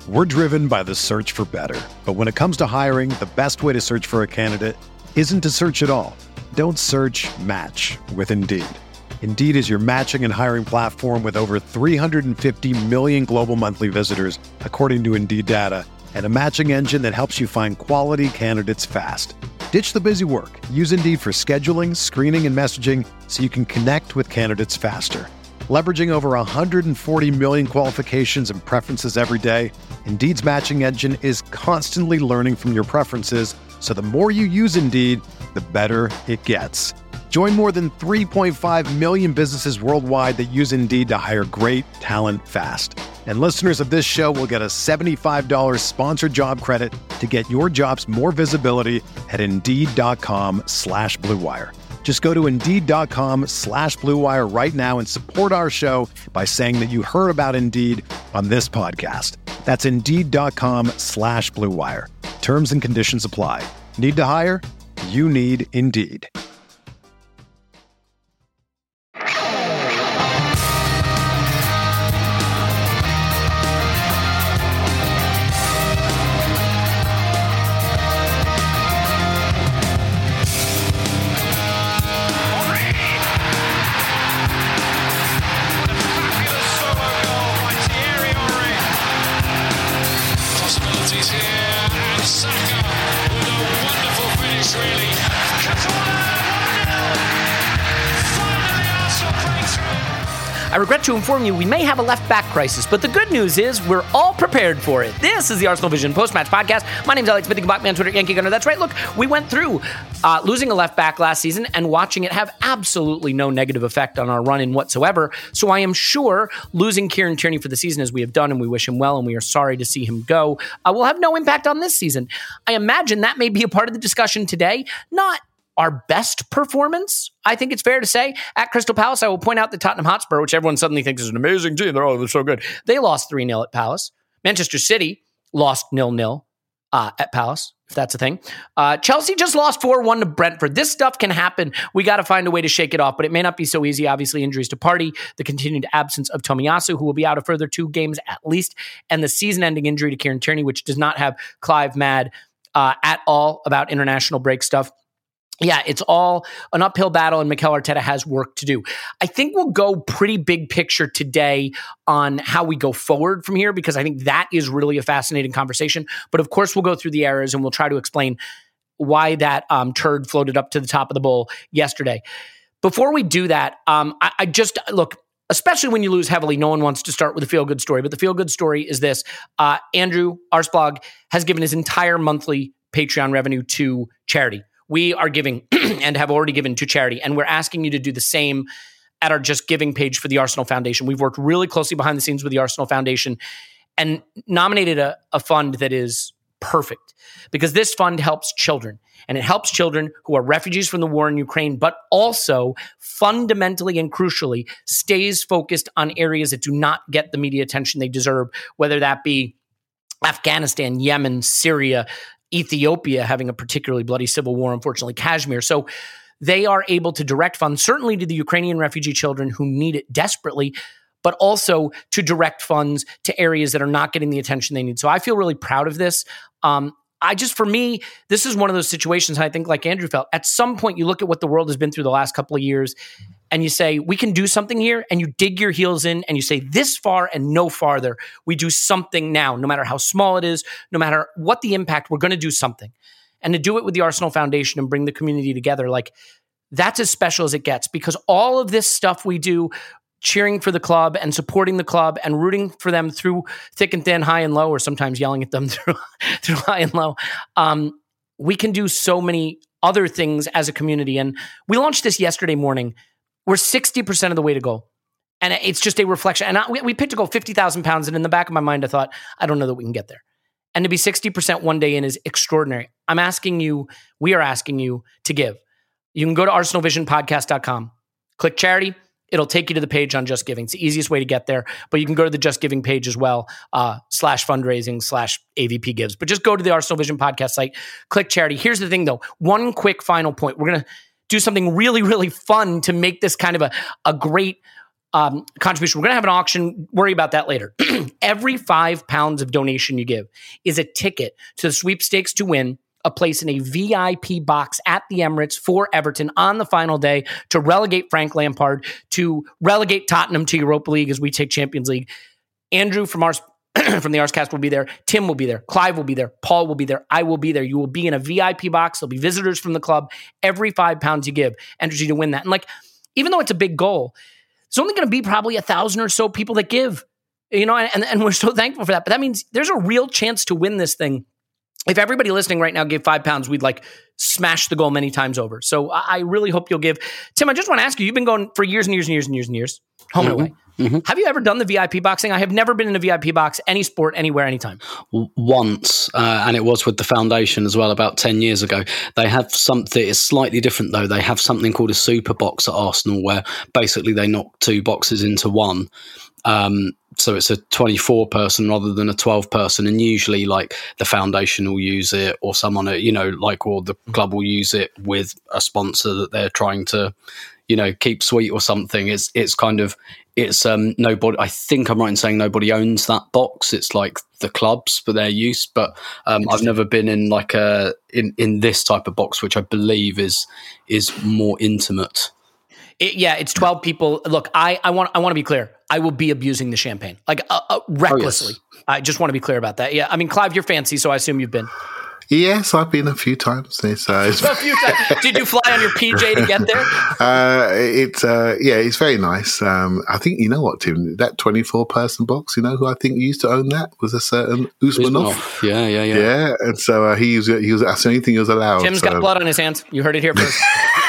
We're driven by the search for better. But when it comes to hiring, the best way to search for a candidate isn't to search at all. Don't search, match with Indeed. Indeed is your matching and hiring platform with over 350 million global monthly visitors, according to Indeed data, and a matching engine that helps you find quality candidates fast. Ditch the busy work. Use Indeed for scheduling, screening, and messaging so you can connect with candidates faster. Leveraging over 140 million qualifications and preferences every day, Indeed's matching engine is constantly learning from your preferences, so the more you use Indeed, the better it gets. Join more than 3.5 million businesses worldwide that use Indeed to hire great talent fast. And listeners of this show will get a $75 sponsored job credit to get your jobs more visibility at Indeed.com/Blue Wire. Just go to Indeed.com/Blue Wire right now and support our show by saying that you heard about Indeed on this podcast. That's Indeed.com/Blue Wire. Terms and conditions apply. Need to hire? You need Indeed. I regret to inform you we may have a left-back crisis, but the good news is we're all prepared for it. This is the Arsenal Vision post-match podcast. My name's Alex Smith. You can block me on Twitter, Yankee Gunner. That's right. Look, we went through losing a left-back last season and watching it have absolutely no negative effect on our run-in whatsoever. So I am sure losing Kieran Tierney for the season, as we have done, and we wish him well, and we are sorry to see him go, will have no impact on this season. I imagine that may be a part of the discussion today. Not our best performance, I think it's fair to say. At Crystal Palace, I will point out that Tottenham Hotspur, which everyone suddenly thinks is an amazing team, they're so good. They lost 3-0 at Palace. Manchester City lost 0-0 at Palace, if that's a thing. Chelsea just lost 4-1 to Brentford. This stuff can happen. We got to find a way to shake it off, but it may not be so easy. Obviously, injuries to Partey, the continued absence of Tomiyasu, who will be out a further 2 games at least, and the season-ending injury to Kieran Tierney, which does not have Clive mad at all about international break stuff. Yeah, it's all an uphill battle, and Mikel Arteta has work to do. I think we'll go pretty big picture today on how we go forward from here, because I think that is really a fascinating conversation. But of course, we'll go through the errors, and we'll try to explain why that turd floated up to the top of the bowl yesterday. Before we do that, I just, look, especially when you lose heavily, no one wants to start with a feel-good story. But the feel-good story is this. Andrew Arsblog has given his entire monthly Patreon revenue to charity. We are giving and have already given to charity, and we're asking you to do the same at our Just Giving page for the Arsenal Foundation. We've worked really closely behind the scenes with the Arsenal Foundation and nominated a fund that is perfect, because this fund helps children, and it helps children who are refugees from the war in Ukraine, but also fundamentally and crucially stays focused on areas that do not get the media attention they deserve, whether that be Afghanistan, Yemen, Syria, Ethiopia having a particularly bloody civil war, unfortunately, Kashmir. So they are able to direct funds, certainly to the Ukrainian refugee children who need it desperately, but also to direct funds to areas that are not getting the attention they need. So I feel really proud of this. For me, this is one of those situations, I think, like Andrew felt, at some point you look at what the world has been through the last couple of years and you say, we can do something here, and you dig your heels in and you say, this far and no farther. We do something now, no matter how small it is, no matter what the impact, we're going to do something. And to do it with the Arsenal Foundation and bring the community together, like, that's as special as it gets, because all of this stuff we do, cheering for the club and supporting the club and rooting for them through thick and thin, high and low, or sometimes yelling at them through high and low. We can do so many other things as a community. And we launched this yesterday morning. We're 60% of the way to goal. And it's just a reflection. And we picked a goal 50,000 pounds. And in the back of my mind, I thought, I don't know that we can get there. And to be 60% one day in is extraordinary. We are asking you to give. You can go to arsenalvisionpodcast.com, click charity. It'll take you to the page on Just Giving. It's the easiest way to get there, but you can go to the Just Giving page as well, /fundraising/AVP gives. But just go to the Arsenal Vision podcast site, click charity. Here's the thing though, one quick final point. We're going to do something really, really fun to make this kind of a great contribution. We're going to have an auction. Worry about that later. Every £5 of donation you give is a ticket to the sweepstakes to win a place in a VIP box at the Emirates for Everton on the final day to relegate Frank Lampard, to relegate Tottenham to Europa League as we take Champions League. Andrew from from the Arscast will be there. Tim will be there. Clive will be there. Paul will be there. I will be there. You will be in a VIP box. There'll be visitors from the club. Every £5 you give enters you to win that. And even though it's a big goal, there's only going to be probably 1,000 or so people that give, and we're so thankful for that. But that means there's a real chance to win this thing. If everybody listening right now gave £5, we'd smash the goal many times over. So I really hope you'll give. Tim, I just want to ask you, you've been going for years and years and years and years and years, home and away. Mm-hmm. Have you ever done the VIP boxing? I have never been in a VIP box, any sport, anywhere, anytime. Once, and it was with the foundation as well about 10 years ago. They have something, it's slightly different though. They have something called a super box at Arsenal where basically they knock two boxes into one. So it's a 24 person rather than a 12 person. And usually the foundation will use it or someone, or the club will use it with a sponsor that they're trying to, keep sweet or something. It's nobody, I think I'm right in saying nobody owns that box. It's the clubs for their use, but I've never been in in this type of box, which I believe is more intimate. It's 12 people. Look, I want to be clear. I will be abusing the champagne, recklessly. Oh, yes. I just want to be clear about that. Yeah, I mean, Clive, you're fancy, so I assume you've been. Yes, I've been a few times. A few times. Did you fly on your PJ to get there? It's very nice. I think, you know what, Tim, that 24-person box, who I think used to own that was a certain Usmanov. Yeah. Yeah, and so he was that's the only thing he was allowed. Tim's got blood on his hands. You heard it here first.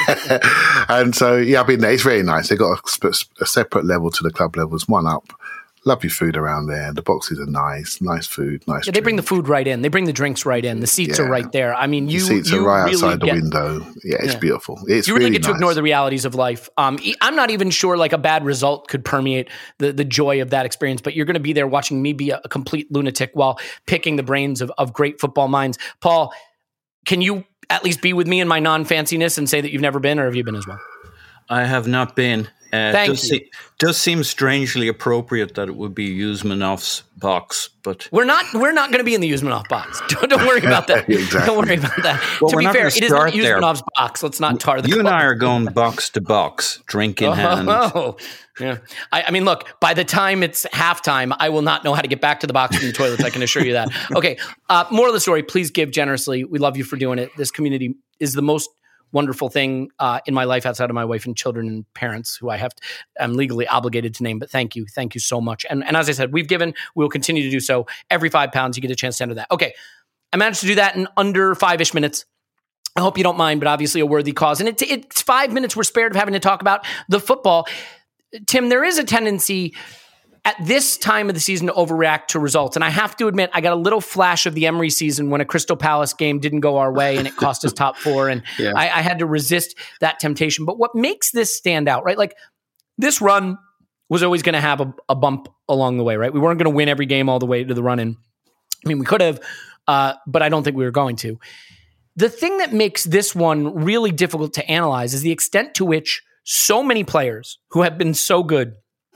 And so, I've been there. It's very nice. They've got a separate level to the club levels, one up. Lovely food around there. The boxes are nice food, nice. Yeah, they bring the food right in. They bring the drinks right in. The seats are right there. I mean, the seats are right outside the window. Yeah, it's beautiful. It's you really get to ignore the realities of life. I'm not even sure a bad result could permeate the joy of that experience. But you're going to be there watching me be a complete lunatic while picking the brains of great football minds. Paul, can you at least be with me in my non-fanciness and say that you've never been, or have you been as well? I have not been. Thank you. Does seem strangely appropriate that it would be Usmanov's box, but we're not going to be in the Usmanov box. Don't worry about that. Exactly. Don't worry about that. Well, to be fair, it is not Usmanov's box. Let's not tar the You club. and I are going box to box, drink in hand. Oh, yeah. I mean, look, by the time it's halftime, I will not know how to get back to the box from the toilets. I can assure you that. Okay. Moral of the story, please give generously. We love you for doing it. This community is the most wonderful thing in my life outside of my wife and children and parents who I'm legally obligated to name, but thank you so much. And as I said, we've given, we'll continue to do so. Every £5 you get a chance to enter that. Okay. I managed to do that in under 5-ish minutes. I hope you don't mind, but obviously a worthy cause. And it's 5 minutes we're spared of having to talk about the football. Tim, there is a tendency at this time of the season to overreact to results. And I have to admit, I got a little flash of the Emery season when a Crystal Palace game didn't go our way and it cost us top four. And yeah. I had to resist that temptation. But what makes this stand out, right? This run was always going to have a bump along the way, right? We weren't going to win every game all the way to the run-in. I mean, we could have, but I don't think we were going to. The thing that makes this one really difficult to analyze is the extent to which so many players who have been so good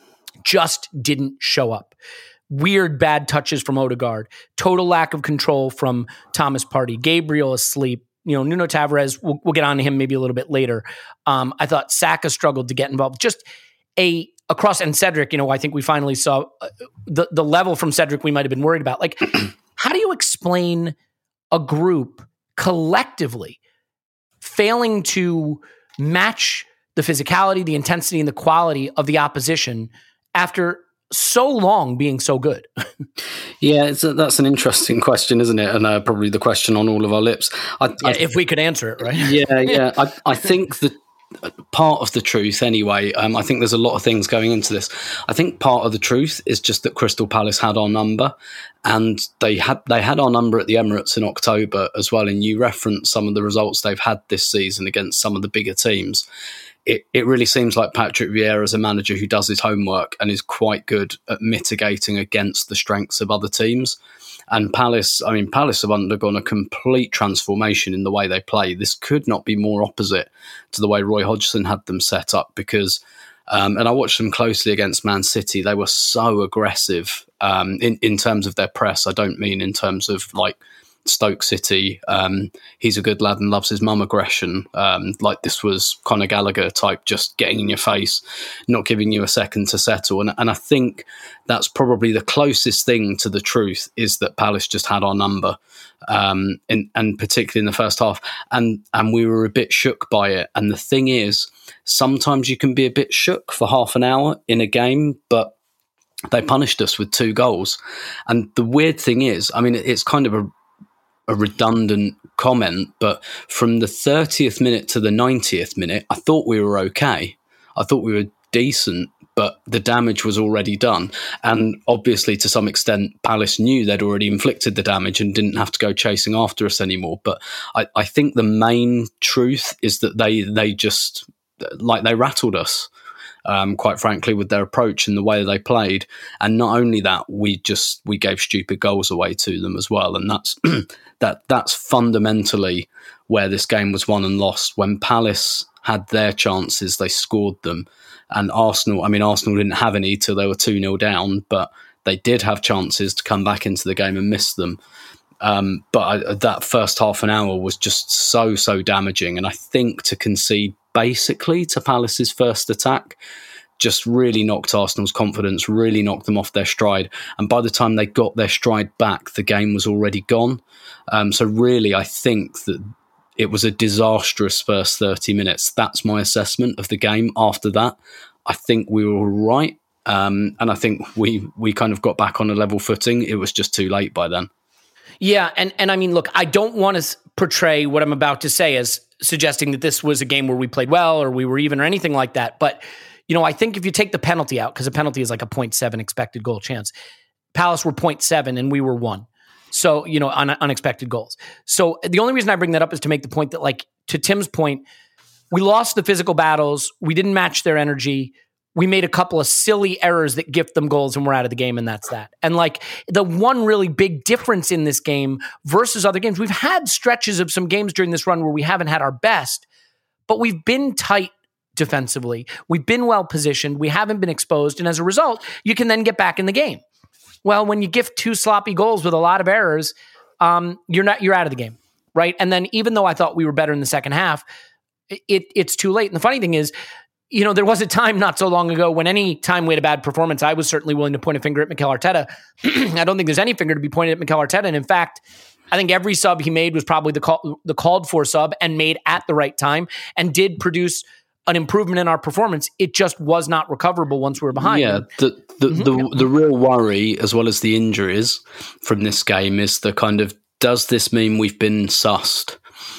just didn't show up. Weird bad touches from Odegaard, total lack of control from Thomas Partey, Gabriel asleep, Nuno Tavares, we'll get on to him maybe a little bit later. I thought Saka struggled to get involved. Just across, and Cedric, I think we finally saw the level from Cedric we might have been worried about. How do you explain a group collectively failing to match the physicality, the intensity, and the quality of the opposition after so long being so good? Yeah, that's an interesting question, isn't it? And probably the question on all of our lips. If we could answer it, right? Yeah. I think that part of the truth, anyway, I think there's a lot of things going into this. I think part of the truth is just that Crystal Palace had our number, and they had our number at the Emirates in October as well. And you referenced some of the results they've had this season against some of the bigger teams. It really seems like Patrick Vieira is a manager who does his homework and is quite good at mitigating against the strengths of other teams. And Palace have undergone a complete transformation in the way they play. This could not be more opposite to the way Roy Hodgson had them set up, because And I watched them closely against Man City. They were so aggressive in terms of their press. I don't mean in terms of like Stoke City. He's a good lad and loves his mum aggression. Like this was Conor Gallagher type, just getting in your face, not giving you a second to settle. And I think that's probably the closest thing to the truth, is that Palace just had our number, and particularly in the first half. And we were a bit shook by it. And the thing is, sometimes you can be a bit shook for half an hour in a game, but they punished us with 2 goals. And the weird thing is, I mean, it's kind of a redundant comment, but from the 30th minute to the 90th minute, I thought we were okay. I thought we were decent, but the damage was already done. And obviously, to some extent, Palace knew they'd already inflicted the damage and didn't have to go chasing after us anymore. But I think the main truth is that they just, like, they rattled us. Quite frankly, with their approach and the way they played. And not only that, we gave stupid goals away to them as well. And that's fundamentally where this game was won and lost. When Palace had their chances, they scored them. And Arsenal didn't have any till they were 2-0 down, but they did have chances to come back into the game and miss them. But that first half an hour was just so damaging. And I think to concede basically to Palace's first attack just really knocked Arsenal's confidence, really knocked them off their stride. And by the time they got their stride back, the game was already gone. So really, I think that it was a disastrous first 30 minutes. That's my assessment of the game. After that, I think we were right. And I think we kind of got back on a level footing. It was just too late by then. Yeah, and I mean, look, I don't want to portray what I'm about to say as suggesting that this was a game where we played well or we were even or anything like that. But, you know, I think if you take the penalty out, because a penalty is like a 0.7 expected goal chance, Palace were 0.7 and we were 1. So, you know, on unexpected goals. So the only reason I bring that up is to make the point that, like, to Tim's point, we lost the physical battles. We didn't match their energy. We made a couple of silly errors that gift them goals and we're out of the game, and that's that. And like the one really big difference in this game versus other games, we've had stretches of some games during this run where we haven't had our best, but we've been tight defensively. We've been well positioned. We haven't been exposed. And as a result, you can then get back in the game. Well, when you gift 2 sloppy goals with a lot of errors, you're out of the game, right? And then even though I thought we were better in the second half, it's too late. And the funny thing is, you know, there was a time not so long ago when any time we had a bad performance, I was certainly willing to point a finger at Mikel Arteta. I don't think there's any finger to be pointed at Mikel Arteta. And in fact, I think every sub he made was probably the called for sub and made at the right time and did produce an improvement in our performance. It just was not recoverable once we were behind. Yeah, the real worry, as well as the injuries from this game, is the kind of, does this mean we've been sussed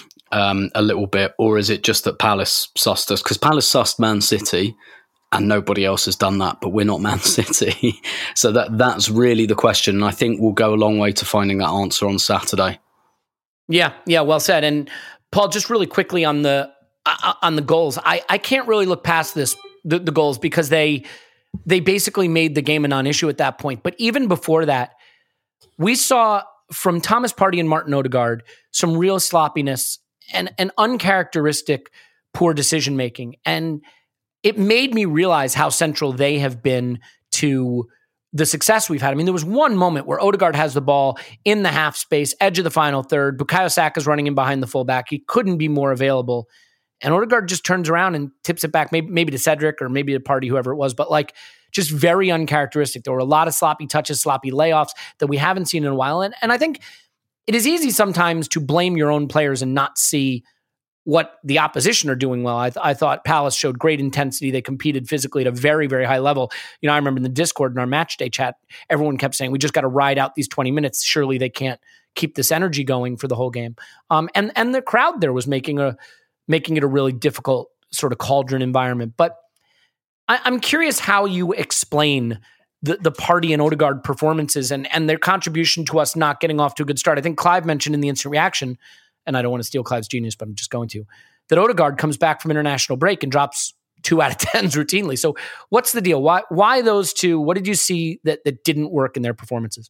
a little bit, or is it just that Palace sussed us? Because Palace sussed Man City and nobody else has done that, but we're not Man City. So that's really the question. And I think we'll go a long way to finding that answer on Saturday. Yeah, well said. And Paul, just really quickly on the goals, I can't really look past the goals because they basically made the game a non-issue at that point. But even before that, we saw from Thomas Partey and Martin Odegaard some real sloppiness and an uncharacteristic poor decision-making. And it made me realize how central they have been to the success we've had. I mean, there was one moment where Odegaard has the ball in the half space, edge of the final third. Bukayo Saka's running in behind the fullback. He couldn't be more available. And Odegaard just turns around and tips it back, maybe to Cedric or maybe to Partey, whoever it was. But like, just very uncharacteristic. There were a lot of sloppy touches, sloppy layoffs that we haven't seen in a while. And I think it is easy sometimes to blame your own players and not see what the opposition are doing well. I thought Palace showed great intensity. They competed physically at a very, very high level. You know, I remember in the Discord in our match day chat, everyone kept saying, we just got to ride out these 20 minutes. Surely they can't keep this energy going for the whole game. And the crowd there was making it a really difficult sort of cauldron environment. But I'm curious how you explain the Partey and Odegaard performances and their contribution to us not getting off to a good start. I think Clive mentioned in the instant reaction, and I don't want to steal Clive's genius, but I'm just going to, that Odegaard comes back from international break and drops 2 out of 10s routinely. So what's the deal? Why those two? What did you see that didn't work in their performances?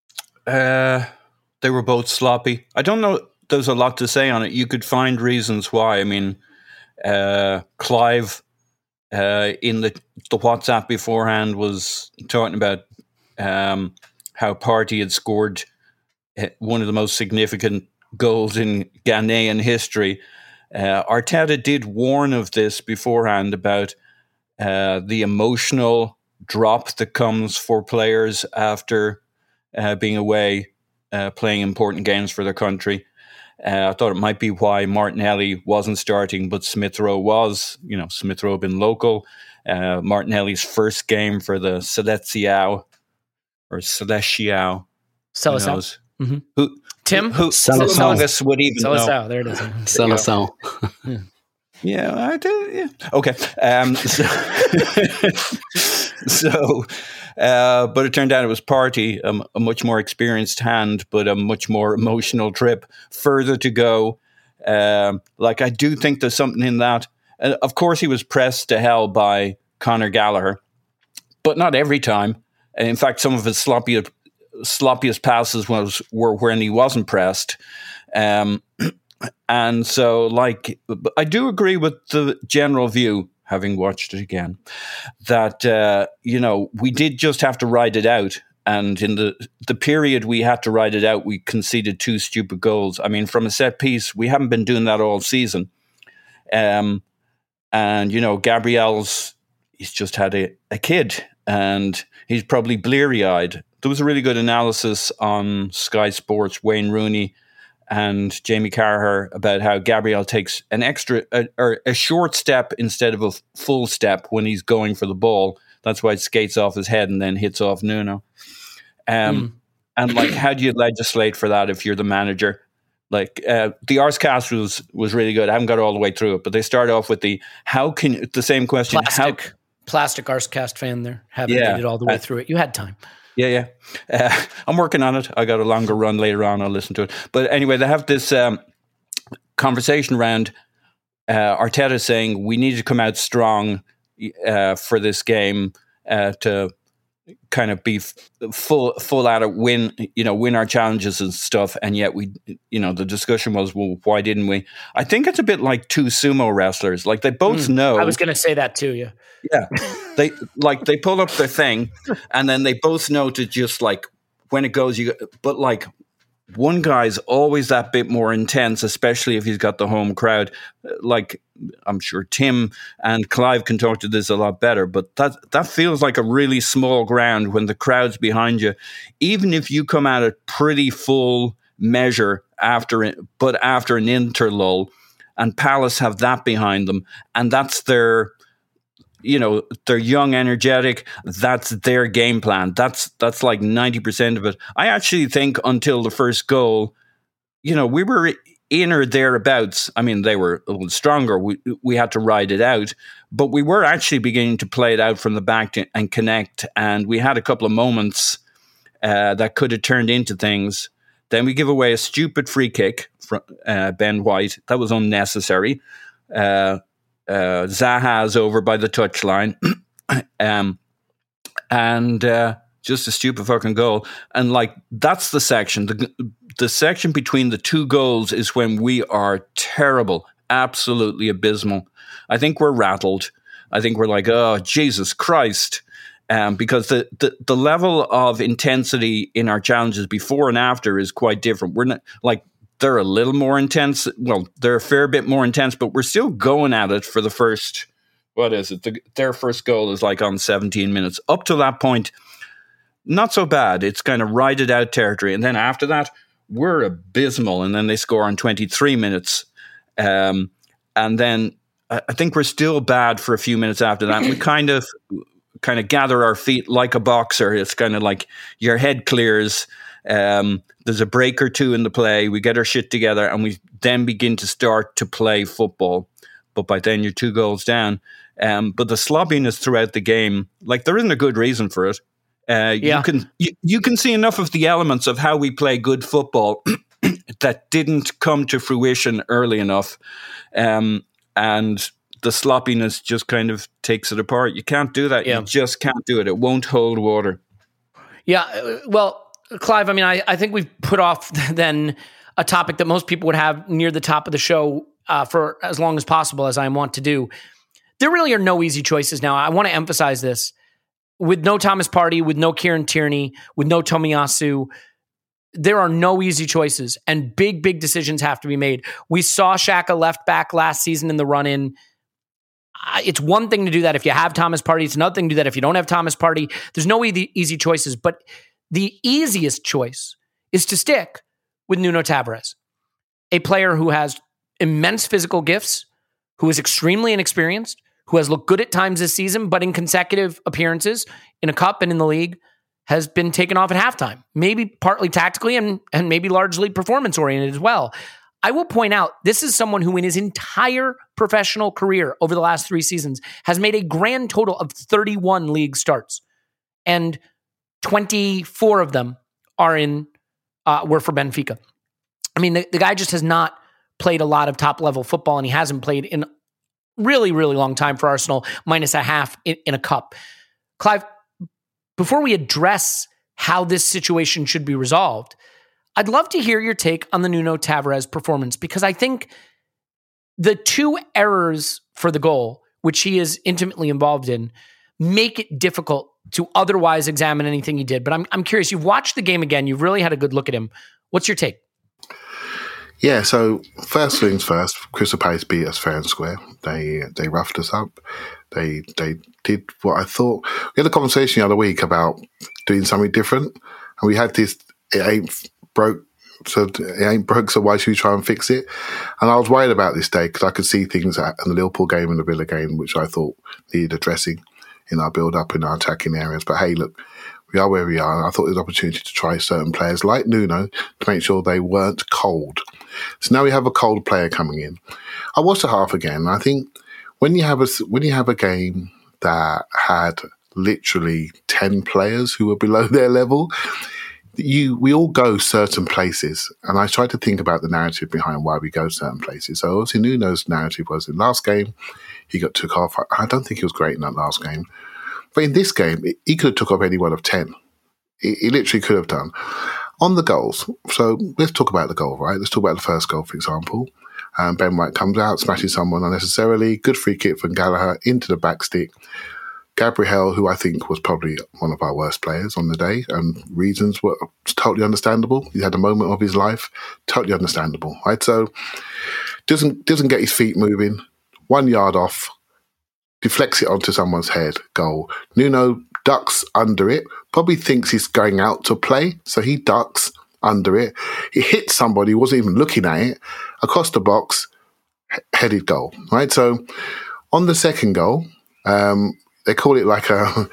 They were both sloppy. I don't know. There's a lot to say on it. You could find reasons why. I mean, Clive in the WhatsApp beforehand was talking about how Partey had scored one of the most significant goals in Ghanaian history. Arteta did warn of this beforehand about the emotional drop that comes for players after being away, playing important games for their country. I thought it might be why Martinelli wasn't starting, but Smith Rowe was. Smith Rowe been local. Martinelli's first game for the Seleção. Seleção. Mm-hmm. Tim? Who Seleção would even Seleção, know. there it is. Seleção. Yeah, I do. Yeah. Okay. But it turned out it was Partey, a much more experienced hand, but a much more emotional trip further to go. I do think there's something in that. Of course, he was pressed to hell by Conor Gallagher, but not every time. In fact, some of his sloppiest passes were when he wasn't pressed. And so, I do agree with the general view, having watched it again, that, we did just have to ride it out. And in the period we had to ride it out, we conceded 2 stupid goals. I mean, from a set piece, we haven't been doing that all season. And, Gabriel's, he's just had a kid and he's probably bleary-eyed. There was a really good analysis on Sky Sports, Wayne Rooney and Jamie Carragher, about how Gabriel takes an extra or a short step instead of a full step when he's going for the ball. That's why it skates off his head and then hits off Nuno. And how do you legislate for that if you're the manager? The Arscast was really good. I haven't got all the way through it, but they start off with the same question. Plastic Arscast fan there. Haven't made it all the way through it. You had time. Yeah. I'm working on it. I got a longer run later on. I'll listen to it. But anyway, they have this conversation around Arteta saying we need to come out strong for this game to kind of be full out of win our challenges and stuff. And yet the discussion was, well, why didn't we? I think it's a bit like 2 sumo wrestlers. They both know. I was going to say that too. Yeah. Yeah. They pull up their thing and then they both know to just when it goes, but one guy's always that bit more intense, especially if he's got the home crowd. I'm sure Tim and Clive can talk to this a lot better, but that feels like a really small ground when the crowd's behind you. Even if you come at it pretty full measure after an interlull, and Palace have that behind them, and that's they're young, energetic. That's their game plan. That's 90% of it. I actually think until the first goal, we were in or thereabouts. I mean, they were a little stronger. We had to ride it out, but we were actually beginning to play it out from the back and connect. And we had a couple of moments that could have turned into things. Then we give away a stupid free kick from Ben White. That was unnecessary. Zaha's over by the touchline. And just a stupid fucking goal. And that's the section. The section between the 2 goals is when we are terrible, absolutely abysmal. I think we're rattled. I think we're oh, Jesus Christ. Because the level of intensity in our challenges before and after is quite different. We're not they're a little more intense. Well, they're a fair bit more intense, but we're still going at it for the first, what is it? Their first goal is on 17 minutes. Up to that point, not so bad. It's kind of ride it out territory. And then after that, we're abysmal. And then they score on 23 minutes. And then I think we're still bad for a few minutes after that. We kind of gather our feet like a boxer. It's kind of your head clears. There's a break or 2 in the play. We get our shit together and we then begin to start to play football. But by then you're 2 goals down. But the sloppiness throughout the game, there isn't a good reason for it. You can see enough of the elements of how we play good football that didn't come to fruition early enough. And the sloppiness just kind of takes it apart. You can't do that. Yeah. You just can't do it. It won't hold water. Yeah, well, Clive, I mean, I think we've put off then a topic that most people would have near the top of the show for as long as possible, as I want to do. there really are no easy choices now. I want to emphasize this. With no Thomas Partey, with no Kieran Tierney, with no Tomiyasu, there are no easy choices, and big decisions have to be made. We saw Xhaka left back last season in the run-in. It's one thing to do that if you have Thomas Partey. It's another thing to do that if you don't have Thomas Partey. There's no easy choices, but the easiest choice is to stick with Nuno Tavares, a player who has immense physical gifts, who is extremely inexperienced, who has looked good at times this season, but in consecutive appearances in a cup and in the league has been taken off at halftime, maybe partly tactically and maybe largely performance-oriented as well. I will point out, this is someone who in his entire professional career over the last 3 seasons has made a grand total of 31 league starts, and 24 of them were for Benfica. I mean, the guy just has not played a lot of top-level football, and he hasn't played in really, really long time for Arsenal, minus a half in a cup. Clive, before we address how this situation should be resolved, I'd love to hear your take on the Nuno Tavares performance, because I think the 2 errors for the goal, which he is intimately involved in, make it difficult to otherwise examine anything he did. But I'm curious, you've watched the game again, you've really had a good look at him. What's your take? Yeah, so first things first, Crystal Palace beat us fair and square. They roughed us up. They did what I thought. We had a conversation the other week about doing something different, and we had this, it ain't broke, so why should we try and fix it? And I was worried about this day because I could see things in the Liverpool game and the Villa game which I thought needed addressing in our build-up, in our attacking areas. But hey, look, we are where we are, and I thought there was an opportunity to try certain players like Nuno to make sure they weren't cold. So now we have a cold player coming in. I watched the half again, and I think when you have a game that had literally 10 players who were below their level, we all go certain places. And I tried to think about the narrative behind why we go certain places. So obviously Nuno's narrative was in last game, he got took off. I don't think he was great in that last game. But in this game, he could have took off any one of 10. He literally could have done. On the goals, so let's talk about the goal, right? Let's talk about the first goal, for example. Ben White comes out, smashes someone unnecessarily. Good free kick from Gallagher into the back stick. Gabriel, who I think was probably one of our worst players on the day, and reasons were totally understandable. He had a moment of his life, totally understandable, right? So doesn't get his feet moving, 1 yard off, deflects it onto someone's head, goal. Nuno ducks under it, probably thinks he's going out to play, so he ducks under it. He hits somebody, wasn't even looking at it, across the box, headed goal, right? So on the second goal, they call it like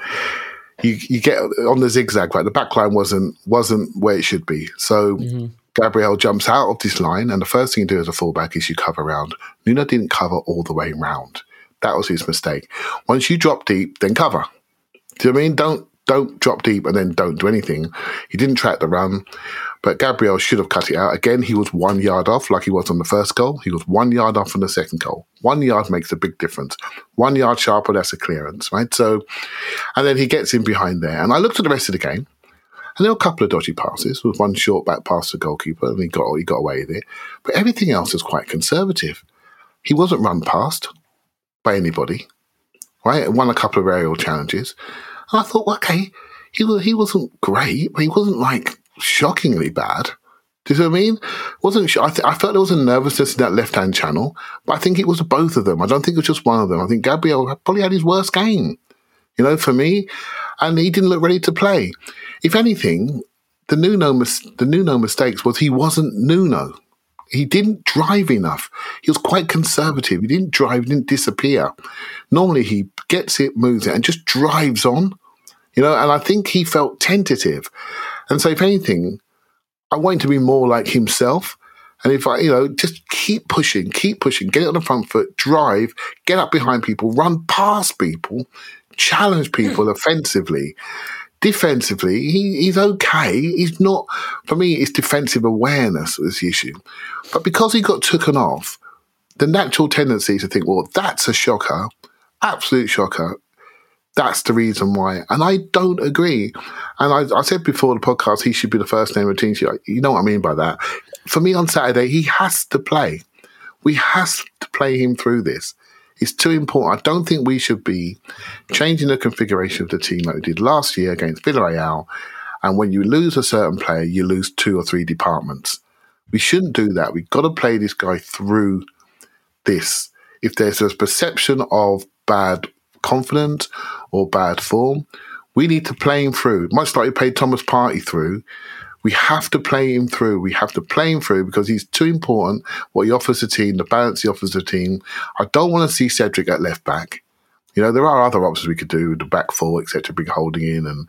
you get on the zigzag, right? The back line wasn't where it should be. So Gabriel jumps out of this line, and the first thing you do as a fullback is you cover round. Nuno didn't cover all the way round. That was his mistake. Once you drop deep, then cover. Do you know what I mean? Don't drop deep and then don't do anything. He didn't track the run, but Gabriel should have cut it out. Again, he was 1 yard off like he was on the first goal. He was 1 yard off on the second goal. 1 yard makes a big difference. 1 yard sharper, that's a clearance, right? So, and then he gets in behind there. And I looked at the rest of the game, and there were a couple of dodgy passes. There was one short back pass to the goalkeeper, and he got away with it. But everything else was quite conservative. He wasn't run past by anybody, right? Won a couple of aerial challenges. And I thought, well, okay, he wasn't great, but he wasn't like shockingly bad. Do you know what I mean? I felt there was a nervousness in that left-hand channel, but I think it was both of them. I don't think it was just one of them. I think Gabriel probably had his worst game, for me, and he didn't look ready to play. If anything, the Nuno mistakes was he wasn't Nuno. He didn't drive enough. He was quite conservative. He didn't drive, he didn't disappear. Normally he gets it, moves it, and just drives on, and I think he felt tentative. And so if anything, I want him to be more like himself. And if I, just keep pushing, get it on the front foot, drive, get up behind people, run past people, challenge people offensively. Defensively, he's okay. He's not, for me, it's defensive awareness was the issue. But because he got taken off, the natural tendency to think, well, that's a shocker, absolute shocker. That's the reason why. And I don't agree. And I said before the podcast, he should be the first name of the team sheet. You know what I mean by that. For me on Saturday, he has to play. We have to play him through this. It's too important. I don't think we should be changing the configuration of the team like we did last year against Villarreal. And when you lose a certain player, you lose 2 or 3 departments. We shouldn't do that. We've got to play this guy through this. If there's a perception of bad confidence or bad form, we need to play him through. Much like we played Thomas Partey through, we have to play him through. We have to play him through because he's too important. What he offers the team, the balance he offers the team. I don't want to see Cedric at left back. There are other options we could do with the back four, etc. Big holding in and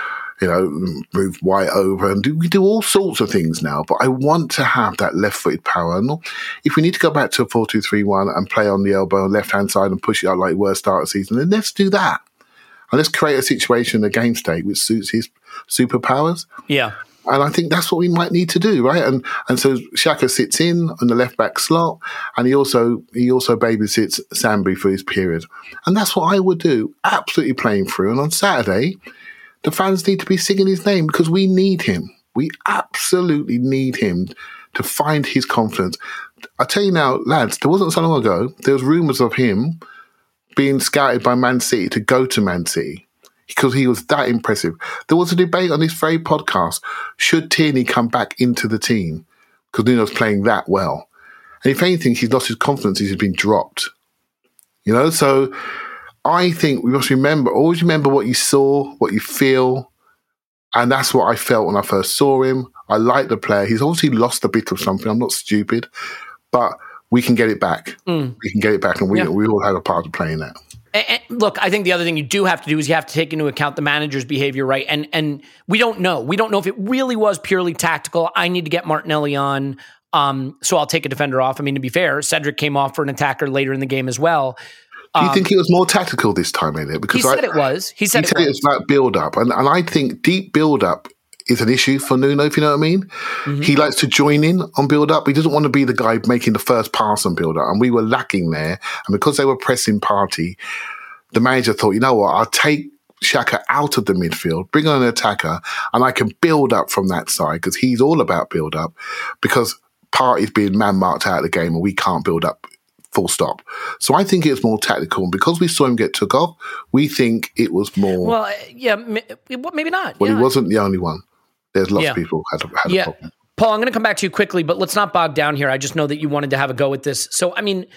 move White over and we do all sorts of things now. But I want to have that left-footed power. And if we need to go back to a 4-2-3-1 and play on the elbow on the left-hand side and push it out like worst start of the season, then let's do that. And let's create a situation in the game state which suits his superpowers. Yeah. And I think that's what we might need to do, right? And so Xhaka sits in the left back slot, and he also babysits Sambi for his period, and that's what I would do. Absolutely playing through. And on Saturday, the fans need to be singing his name because we need him. We absolutely need him to find his confidence. I tell you now, lads, there wasn't so long ago there was rumours of him being scouted by Man City to go to Man City, because he was that impressive. There was a debate on this very podcast, should Tierney come back into the team? Because Nuno's playing that well. And if anything, he's lost his confidence, he's been dropped. So I think we must always remember what you saw, what you feel. And that's what I felt when I first saw him. I like the player. He's obviously lost a bit of something. I'm not stupid. But we can get it back. We can get it back. And we all had a part of playing that. And look, I think the other thing you do have to do is you have to take into account the manager's behavior, right? And we don't know. We don't know if it really was purely tactical. I need to get Martinelli on, so I'll take a defender off. I mean, to be fair, Cedric came off for an attacker later in the game as well. Do you think it was more tactical this time, Elliot? Because he said it was. He said it was about build-up. And I think deep build-up is an issue for Nuno, if you know what I mean. Mm-hmm. He likes to join in on build-up. He doesn't want to be the guy making the first pass on build-up. And we were lacking there. And because they were pressing Partey, the manager thought, you know what, I'll take Xhaka out of the midfield, bring on an attacker, and I can build up from that side because he's all about build-up because Partey's being man-marked out of the game and we can't build up full stop. So I think it's more tactical. And because we saw him get took off, we think it was more... Well, yeah, maybe not. Well, he wasn't the only one. There's lots of people who had a problem. Paul, I'm going to come back to you quickly, but let's not bog down here. I just know that you wanted to have a go at this. So, I mean,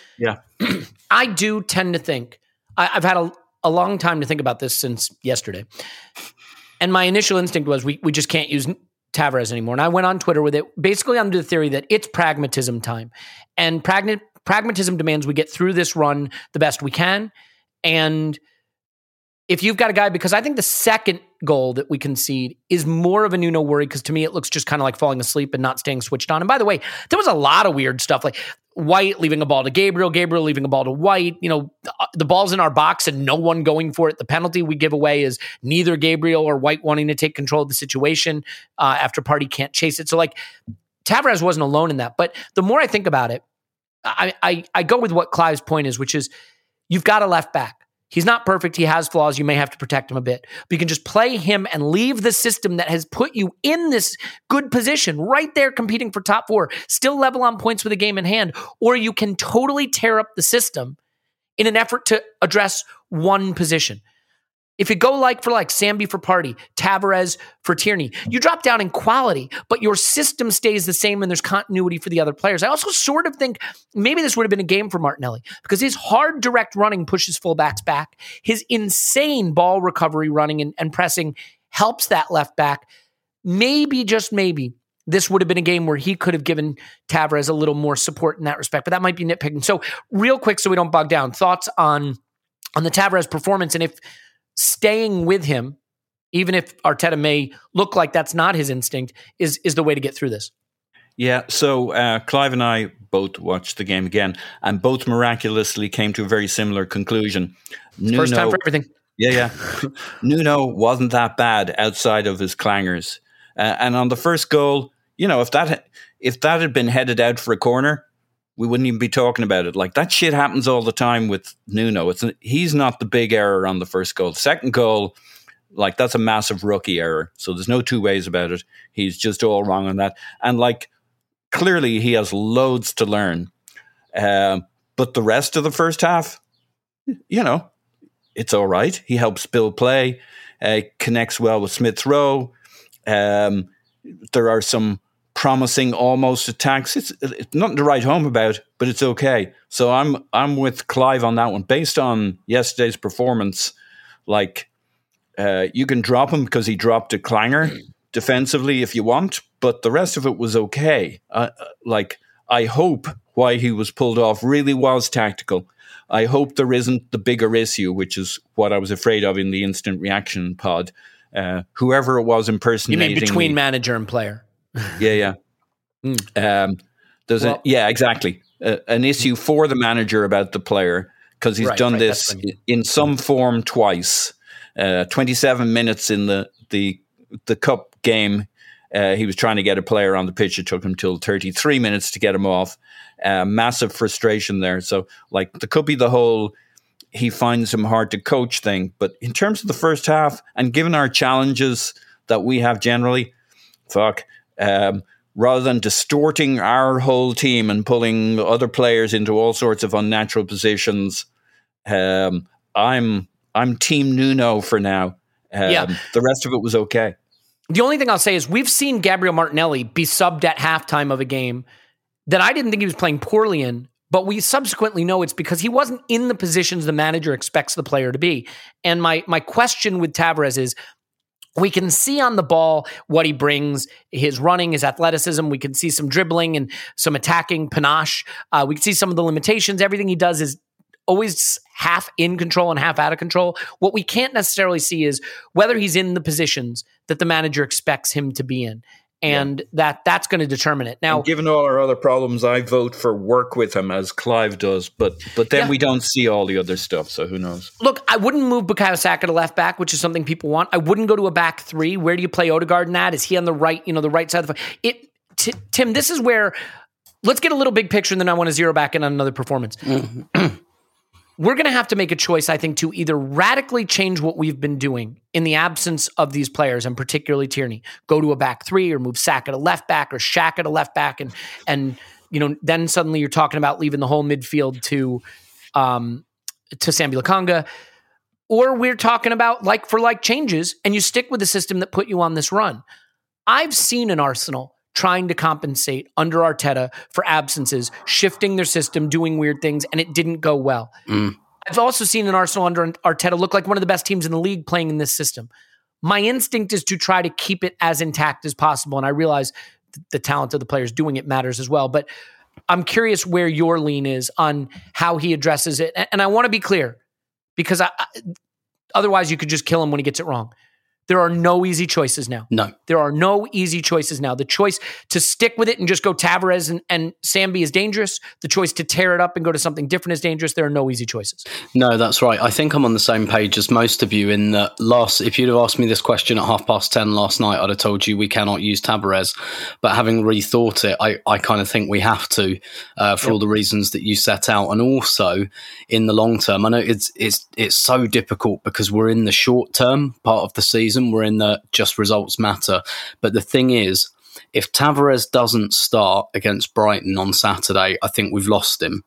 I do tend to think, I've had a long time to think about this since yesterday. And my initial instinct was we just can't use Tavares anymore. And I went on Twitter with it, basically under the theory that it's pragmatism time. And pragmatism demands we get through this run the best we can. And if you've got a guy, because I think the second goal that we concede is more of a Nuno worry, because to me it looks just kind of like falling asleep and not staying switched on. And by the way, there was a lot of weird stuff, like White leaving a ball to Gabriel leaving a ball to White. The ball's in our box and no one going for it. The penalty we give away is neither Gabriel or White wanting to take control of the situation after Partey can't chase it. So like Tavares wasn't alone in that. But the more I think about it, I go with what Clive's point is, which is you've got a left back. He's not perfect. He has flaws. You may have to protect him a bit. But you can just play him and leave the system that has put you in this good position right there competing for top 4, still level on points with a game in hand. Or you can totally tear up the system in an effort to address one position. If you go like Sambi for Partey, Tavares for Tierney, you drop down in quality, but your system stays the same and there's continuity for the other players. I also sort of think maybe this would have been a game for Martinelli because his hard direct running pushes fullbacks back. His insane ball recovery running and pressing helps that left back. Maybe, just maybe, this would have been a game where he could have given Tavares a little more support in that respect, but that might be nitpicking. So real quick, so we don't bog down, thoughts on the Tavares performance and if staying with him, even if Arteta may look like that's not his instinct, is the way to get through this. Yeah, so Clive and I both watched the game again, and both miraculously came to a very similar conclusion. First time for everything. Yeah. Nuno wasn't that bad outside of his clangers. And on the first goal, if that had been headed out for a corner, we wouldn't even be talking about it. Like, that shit happens all the time with Nuno. He's not the big error on the first goal. The second goal, like, that's a massive rookie error. So there's no two ways about it. He's just all wrong on that. And, like, clearly he has loads to learn. But the rest of the first half, it's all right. He helps build play, connects well with Smith Rowe. There are some promising almost attacks. It's nothing to write home about, but it's okay. So I'm with Clive on that one. Based on yesterday's performance, you can drop him because he dropped a clanger defensively if you want, but the rest of it was okay. I hope why he was pulled off really was tactical. I hope there isn't the bigger issue, which is what I was afraid of in the instant reaction pod. Whoever it was impersonating. You mean between manager and player? Yeah. Exactly. An issue for the manager about the player because he's done this in some form twice. 27 minutes in the cup game. He was trying to get a player on the pitch. It took him till 33 minutes to get him off. Massive frustration there. So, there could be the whole he finds him hard to coach thing. But in terms of the first half, and given our challenges that we have generally, rather than distorting our whole team and pulling other players into all sorts of unnatural positions, I'm Team Nuno for now. The rest of it was okay. The only thing I'll say is we've seen Gabriel Martinelli be subbed at halftime of a game that I didn't think he was playing poorly in, but we subsequently know it's because he wasn't in the positions the manager expects the player to be. And my question with Tavares is, we can see on the ball what he brings, his running, his athleticism. We can see some dribbling and some attacking panache. We can see some of the limitations. Everything he does is always half in control and half out of control. What we can't necessarily see is whether he's in the positions that the manager expects him to be in. And that's going to determine it. Now, and given all our other problems, I vote for work with him as Clive does, but then we don't see all the other stuff, so who knows? Look, I wouldn't move Bukayo Saka to left back, which is something people want. I wouldn't go to a back three. Where do you play Odegaard in that? Is he on the right, the right side of the Tim, this is where let's get a little big picture and then I want to zero back in on another performance. We're going to have to make a choice, I think, to either radically change what we've been doing in the absence of these players, and particularly Tierney, go to a back three or move Saka to left back or Xhaka to left back. And then suddenly you're talking about leaving the whole midfield to Sambi Lokonga. Or we're talking about like for like changes and you stick with the system that put you on this run. I've seen an Arsenal trying to compensate under Arteta for absences, shifting their system, doing weird things, and it didn't go well. I've also seen an Arsenal under Arteta look like one of the best teams in the league playing in this system. My instinct is to try to keep it as intact as possible, and I realize the talent of the players doing it matters as well, but I'm curious where your lean is on how he addresses it, and I want to be clear, because otherwise you could just kill him when he gets it wrong. There are no easy choices now. No. There are no easy choices now. The choice to stick with it and just go Tavares and Sambi is dangerous. The choice to tear it up and go to something different is dangerous. There are no easy choices. No, that's right. I think I'm on the same page as most of you in that if you'd have asked me this question at 10:30 last night, I'd have told you we cannot use Tavares. But having rethought it, I kind of think we have to for all the reasons that you set out. And also in the long term, I know it's so difficult because we're in the short term part of the season. We're in the just results matter. But the thing is, if Tavares doesn't start against Brighton on Saturday, I think we've lost him.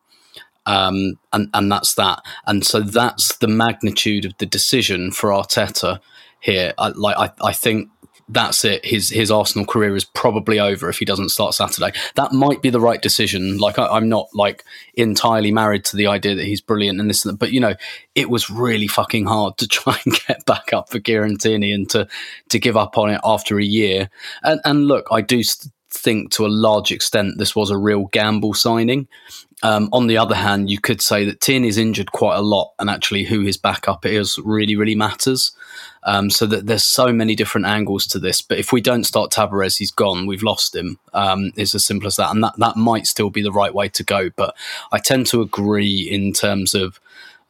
And that's that. And so that's the magnitude of the decision for Arteta here. I think that's it. His Arsenal career is probably over if he doesn't start Saturday. That might be the right decision. I'm not entirely married to the idea that he's brilliant and this and that, but it was really fucking hard to try and get back up for Kieran Tierney and to give up on it after a year. And look, I do think to a large extent this was a real gamble signing. On the other hand, you could say that Tierney's injured quite a lot, and actually who his backup is really, really matters. So that there's so many different angles to this. But if we don't start Tavares, he's gone. We've lost him. It's as simple as that. And that might still be the right way to go. But I tend to agree in terms of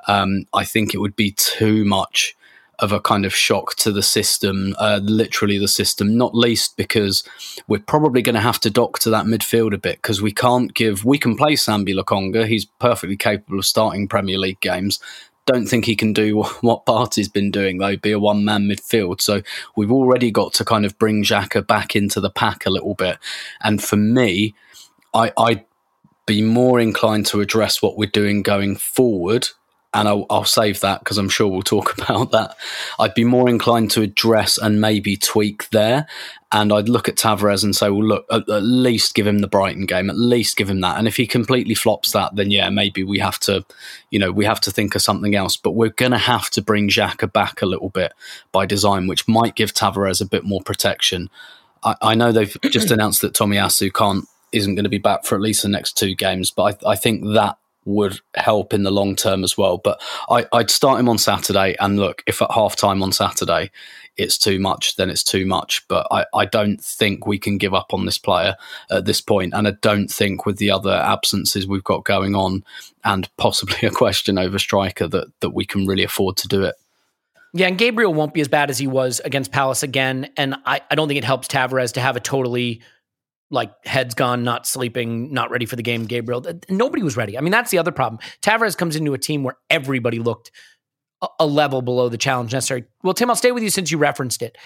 I think it would be too much of a kind of shock to the system, literally the system, not least because we're probably going to have to dock to that midfield a bit because we can play Sambi Lokonga. He's perfectly capable of starting Premier League games. Don't think he can do what Partey's been doing, though, be a one-man midfield. So we've already got to kind of bring Xhaka back into the pack a little bit. And for me, I'd be more inclined to address what we're doing going forward and I'll save that because I'm sure we'll talk about that. I'd be more inclined to address and maybe tweak there. And I'd look at Tavares and say, well, look, at least give him the Brighton game, at least give him that. And if he completely flops that, then yeah, maybe we have to think of something else. But we're going to have to bring Xhaka back a little bit by design, which might give Tavares a bit more protection. I know they've just announced that Tomiyasu isn't going to be back for at least the next 2 games, but I think that would help in the long term as well. But I'd start him on Saturday, and look, if at half-time on Saturday it's too much, then it's too much. But I don't think we can give up on this player at this point, and I don't think with the other absences we've got going on and possibly a question over striker that we can really afford to do it. Yeah, and Gabriel won't be as bad as he was against Palace again, and I don't think it helps Tavares to have a totally head's gone, not sleeping, not ready for the game. Gabriel, nobody was ready. I mean, that's the other problem. Tavares comes into a team where everybody looked a level below the challenge necessary. Well, Tim, I'll stay with you since you referenced it.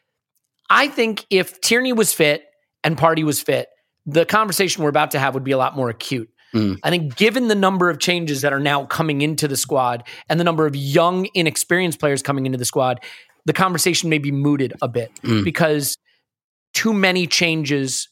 I think if Tierney was fit and Partey was fit, the conversation we're about to have would be a lot more acute. I think given the number of changes that are now coming into the squad and the number of young, inexperienced players coming into the squad, the conversation may be mooted a bit because too many changes,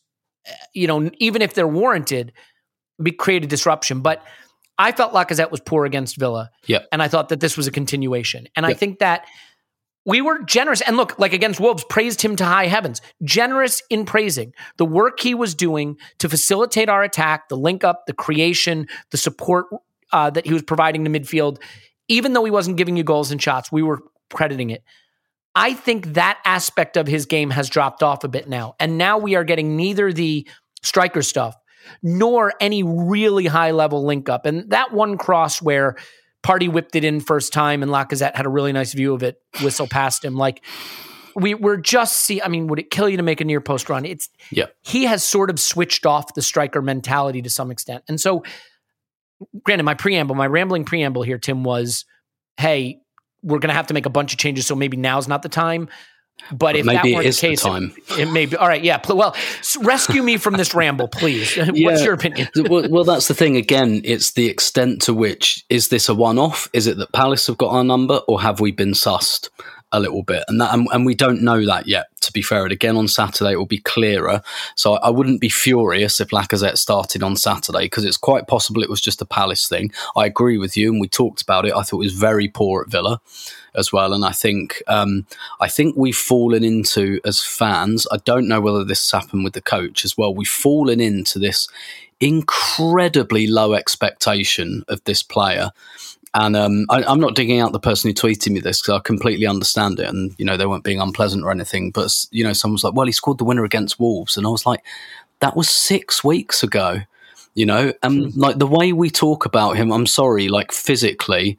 even if they're warranted, create a disruption. But I felt Lacazette was poor against Villa. Yep. And I thought that this was a continuation. And I think that we were generous. And look, against Wolves, praised him to high heavens. Generous in praising the work he was doing to facilitate our attack, the link up, the creation, the support that he was providing to midfield. Even though he wasn't giving you goals and shots, we were crediting it. I think that aspect of his game has dropped off a bit now. And now we are getting neither the striker stuff nor any really high-level link-up. And that one cross where Partey whipped it in first time and Lacazette had a really nice view of it, whistle past him. We're just would it kill you to make a near-post run? He has sort of switched off the striker mentality to some extent. And so, granted, my rambling preamble here, Tim, was, hey, we're going to have to make a bunch of changes, so maybe now's not the time. But if that weren't the case, it may be. All right, yeah. Well, rescue me from this ramble, please. What's your opinion? Well, that's the thing. Again, it's the extent to which, is this a one-off? Is it that Palace have got our number, or have we been sussed a little bit? And we don't know that yet, to be fair. And again, on Saturday, it will be clearer. So I wouldn't be furious if Lacazette started on Saturday, because it's quite possible it was just a Palace thing. I agree with you, and we talked about it. I thought it was very poor at Villa as well. And I think we've fallen into, as fans, I don't know whether this has happened with the coach as well, we've fallen into this incredibly low expectation of this player. And I'm not digging out the person who tweeted me this, because I completely understand it, and they weren't being unpleasant or anything. But someone was like, "Well, he scored the winner against Wolves," and I was like, "That was 6 weeks ago," And the way we talk about him, I'm sorry, physically,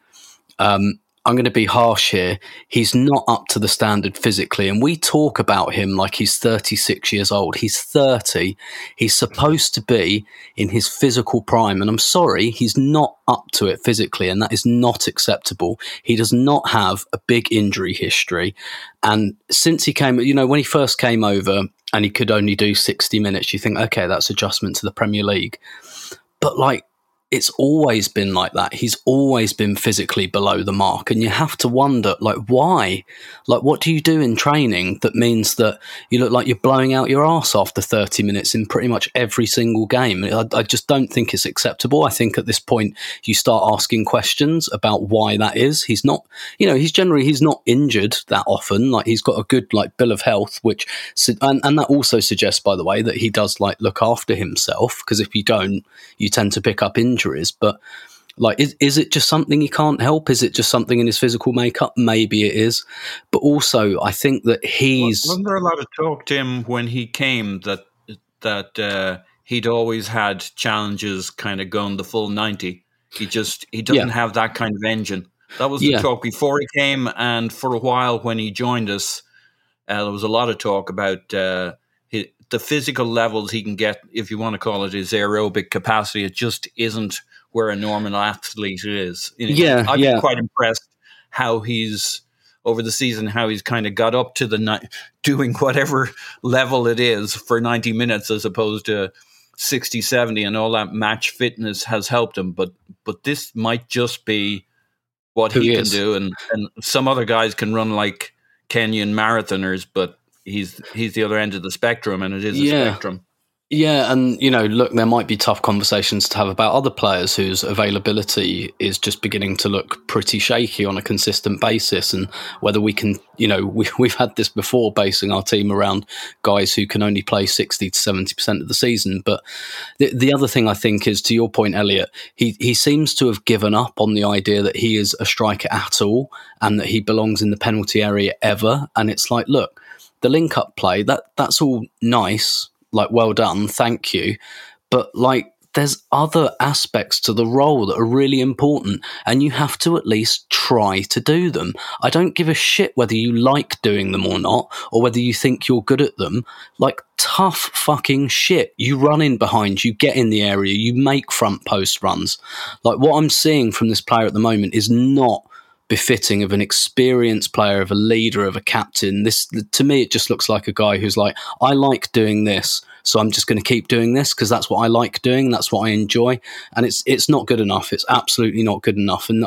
I'm going to be harsh here. He's not up to the standard physically. And we talk about him like he's 36 years old. He's 30. He's supposed to be in his physical prime. And I'm sorry, he's not up to it physically. And that is not acceptable. He does not have a big injury history. And since he came, when he first came over and he could only do 60 minutes, you think, okay, that's adjustment to the Premier League. But it's always been like that. He's always been physically below the mark. And you have to wonder, why? What do you do in training that means that you look like you're blowing out your arse after 30 minutes in pretty much every single game? I just don't think it's acceptable. I think at this point, you start asking questions about why that is. He's not, he's not injured that often. He's got a good, bill of health, which, and that also suggests, by the way, that he does, look after himself. Because if you don't, you tend to pick up injuries. But is it just something he can't help? Is it just something in his physical makeup? Maybe it is. But also, I think that Wasn't there a lot of talk, Tim, when he came that he'd always had challenges kind of going the full 90? He doesn't have that kind of engine. That was the talk before he came, and for a while when he joined us, there was a lot of talk about the physical levels he can get, if you want to call it his aerobic capacity. It just isn't where a normal athlete is. I've been quite impressed how he's, over the season, how he's kind of got up to doing whatever level it is for 90 minutes as opposed to 60, 70, and all that match fitness has helped him. But this might just be what he can do, and some other guys can run like Kenyan marathoners, but he's the other end of the spectrum, and it is a spectrum. Yeah, and, look, there might be tough conversations to have about other players whose availability is just beginning to look pretty shaky on a consistent basis, and whether we can, we've had this before, basing our team around guys who can only play 60 to 70% of the season. But the other thing I think is, to your point, Elliot, he seems to have given up on the idea that he is a striker at all and that he belongs in the penalty area ever. And it's like, look, the link-up play, that's all nice. Like, well done, thank you. But, there's other aspects to the role that are really important, and you have to at least try to do them. I don't give a shit whether you like doing them or not, or whether you think you're good at them. Tough fucking shit. You run in behind, you get in the area, you make front post runs. What I'm seeing from this player at the moment is not befitting of an experienced player, of a leader, of a captain. This, to me, it just looks like a guy who's like, I like doing this, so I'm just going to keep doing this because that's what I like doing, that's what I enjoy. And it's not good enough. It's absolutely not good enough. And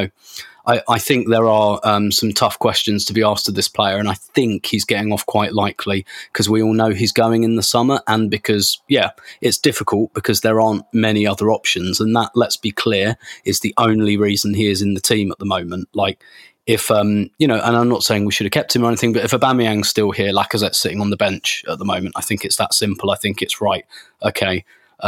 I think there are some tough questions to be asked of this player, and I think he's getting off quite likely because we all know he's going in the summer, and because, it's difficult because there aren't many other options, and that, let's be clear, is the only reason he is in the team at the moment. If, and I'm not saying we should have kept him or anything, but if Aubameyang's still here, Lacazette's sitting on the bench at the moment, I think it's that simple. I think it's right. Okay.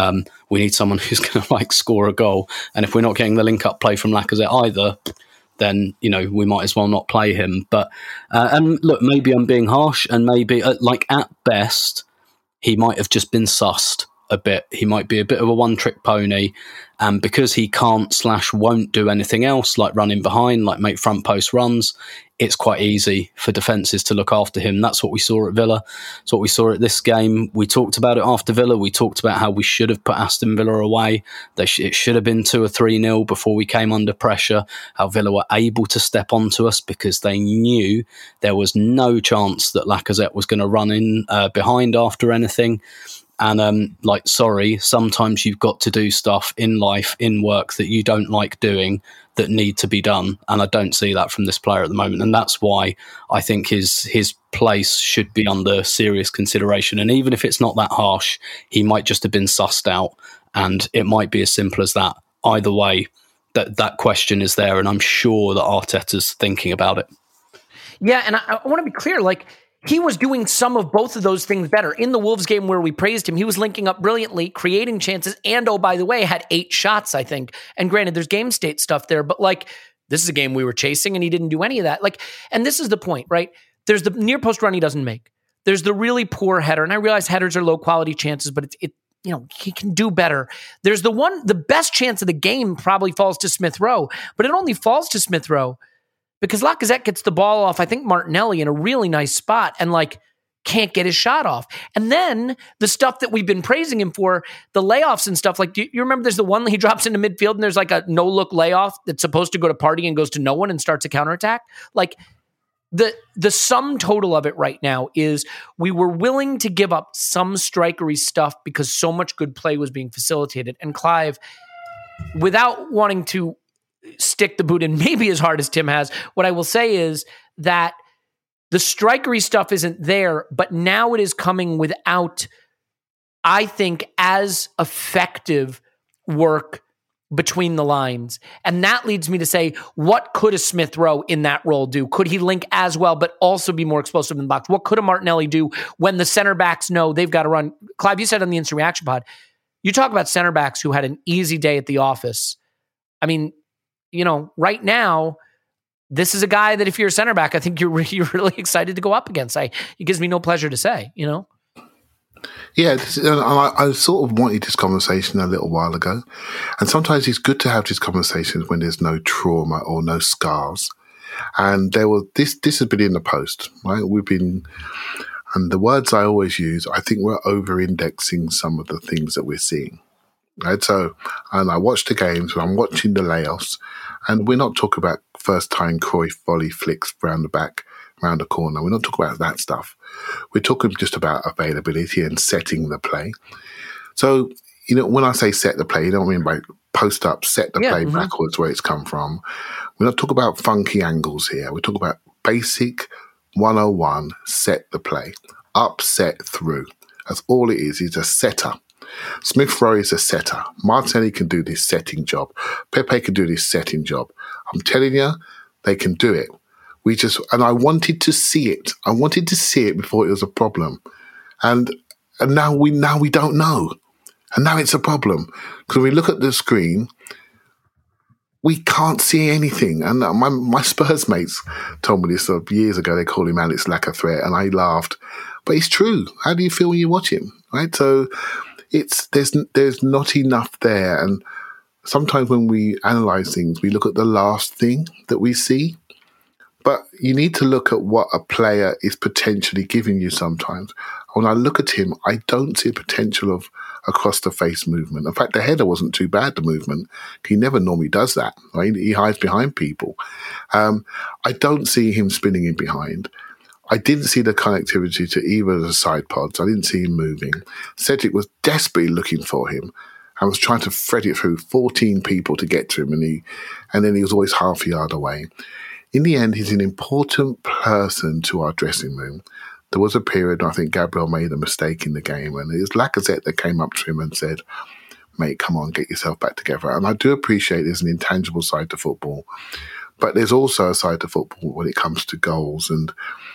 We need someone who's going to score a goal. And if we're not getting the link-up play from Lacazette either, then, we might as well not play him. But, and look, maybe I'm being harsh, and maybe, at best, he might have just been sussed a bit. He might be a bit of a one-trick pony, and because he can't/won't do anything else, like run in behind, like make front post runs, it's quite easy for defences to look after him. That's what we saw at Villa. That's what we saw at this game. We talked about it after Villa. We talked about how we should have put Aston Villa away. It should have been 2 or 3-0 before we came under pressure. How Villa were able to step onto us because they knew there was no chance that Lacazette was going to run in behind after anything. And sorry, sometimes you've got to do stuff in life, in work, that you don't like doing, that need to be done. And I don't see that from this player at the moment. And that's why I think his place should be under serious consideration. And even if it's not that harsh, he might just have been sussed out. And it might be as simple as that. Either way, that question is there. And I'm sure that Arteta's thinking about it. Yeah, and I want to be clear, he was doing some of both of those things better. In the Wolves game where we praised him, he was linking up brilliantly, creating chances, and, oh, by the way, had 8 shots, I think. And granted, there's game state stuff there, but this is a game we were chasing, and he didn't do any of that. And this is the point, right? There's the near post run he doesn't make. There's the really poor header, and I realize headers are low quality chances, but he can do better. There's the best chance of the game probably falls to Smith Rowe, but it only falls to Smith Rowe because Lacazette gets the ball off, I think, Martinelli in a really nice spot and can't get his shot off. And then the stuff that we've been praising him for, the layoffs and stuff, do you remember there's the one he drops into midfield and there's a no-look layoff that's supposed to go to Partey and goes to no one and starts a counterattack? The sum total of it right now is we were willing to give up some strikery stuff because so much good play was being facilitated. And Clive, without wanting to stick the boot in maybe as hard as Tim has, what I will say is that the strikery stuff isn't there, but now it is coming without, I think, as effective work between the lines. And that leads me to say, what could a Smith Rowe in that role do? Could he link as well, but also be more explosive in the box? What could a Martinelli do when the center backs know they've got to run? Clive, you said on the Instant Reaction Pod, you talk about center backs who had an easy day at the office. I mean, right now, this is a guy that if you're a center back, I think you're really excited to go up against. It gives me no pleasure to say, Yeah, I sort of wanted this conversation a little while ago. And sometimes it's good to have these conversations when there's no trauma or no scars. And this has been in the post, right? And the words I always use, I think we're over-indexing some of the things that we're seeing. Right? So, and I watch the games, I'm watching the layoffs, and we're not talking about first-time Cruyff volley flicks round the back, round the corner. We're not talking about that stuff. We're talking just about availability and setting the play. So, when I say set the play, you know what I mean by post up, set the play backwards where it's come from. We're not talking about funky angles here. We're talking about basic 101, set the play. Up, set, through. That's all it is. He's a setter. Smith Rowe is a setter. Martinelli can do this setting job. Pepe can do this setting job. I'm telling you, they can do it. And I wanted to see it. I wanted to see it before it was a problem. And now we don't know. And now it's a problem. Because when we look at the screen, we can't see anything. And my Spurs mates told me this years ago. They call him Alex Lacathreat, and I laughed. But it's true. How do you feel when you watch him? Right? So there's not enough there. And sometimes when we analyze things, we look at the last thing that we see. But you need to look at what a player is potentially giving you sometimes. When I look at him, I don't see a potential of across-the-face movement. In fact, the header wasn't too bad, the movement. He never normally does that. Right? He hides behind people. I don't see him spinning in behind. I didn't see the connectivity to either of the side pods. I didn't see him moving. Cedric was desperately looking for him. I was trying to thread it through 14 people to get to him, and then he was always half a yard away. In the end, he's an important person to our dressing room. There was a period, I think Gabriel made a mistake in the game, and it was Lacazette that came up to him and said, mate, come on, get yourself back together. And I do appreciate there's an intangible side to football, but there's also a side to football when it comes to goals and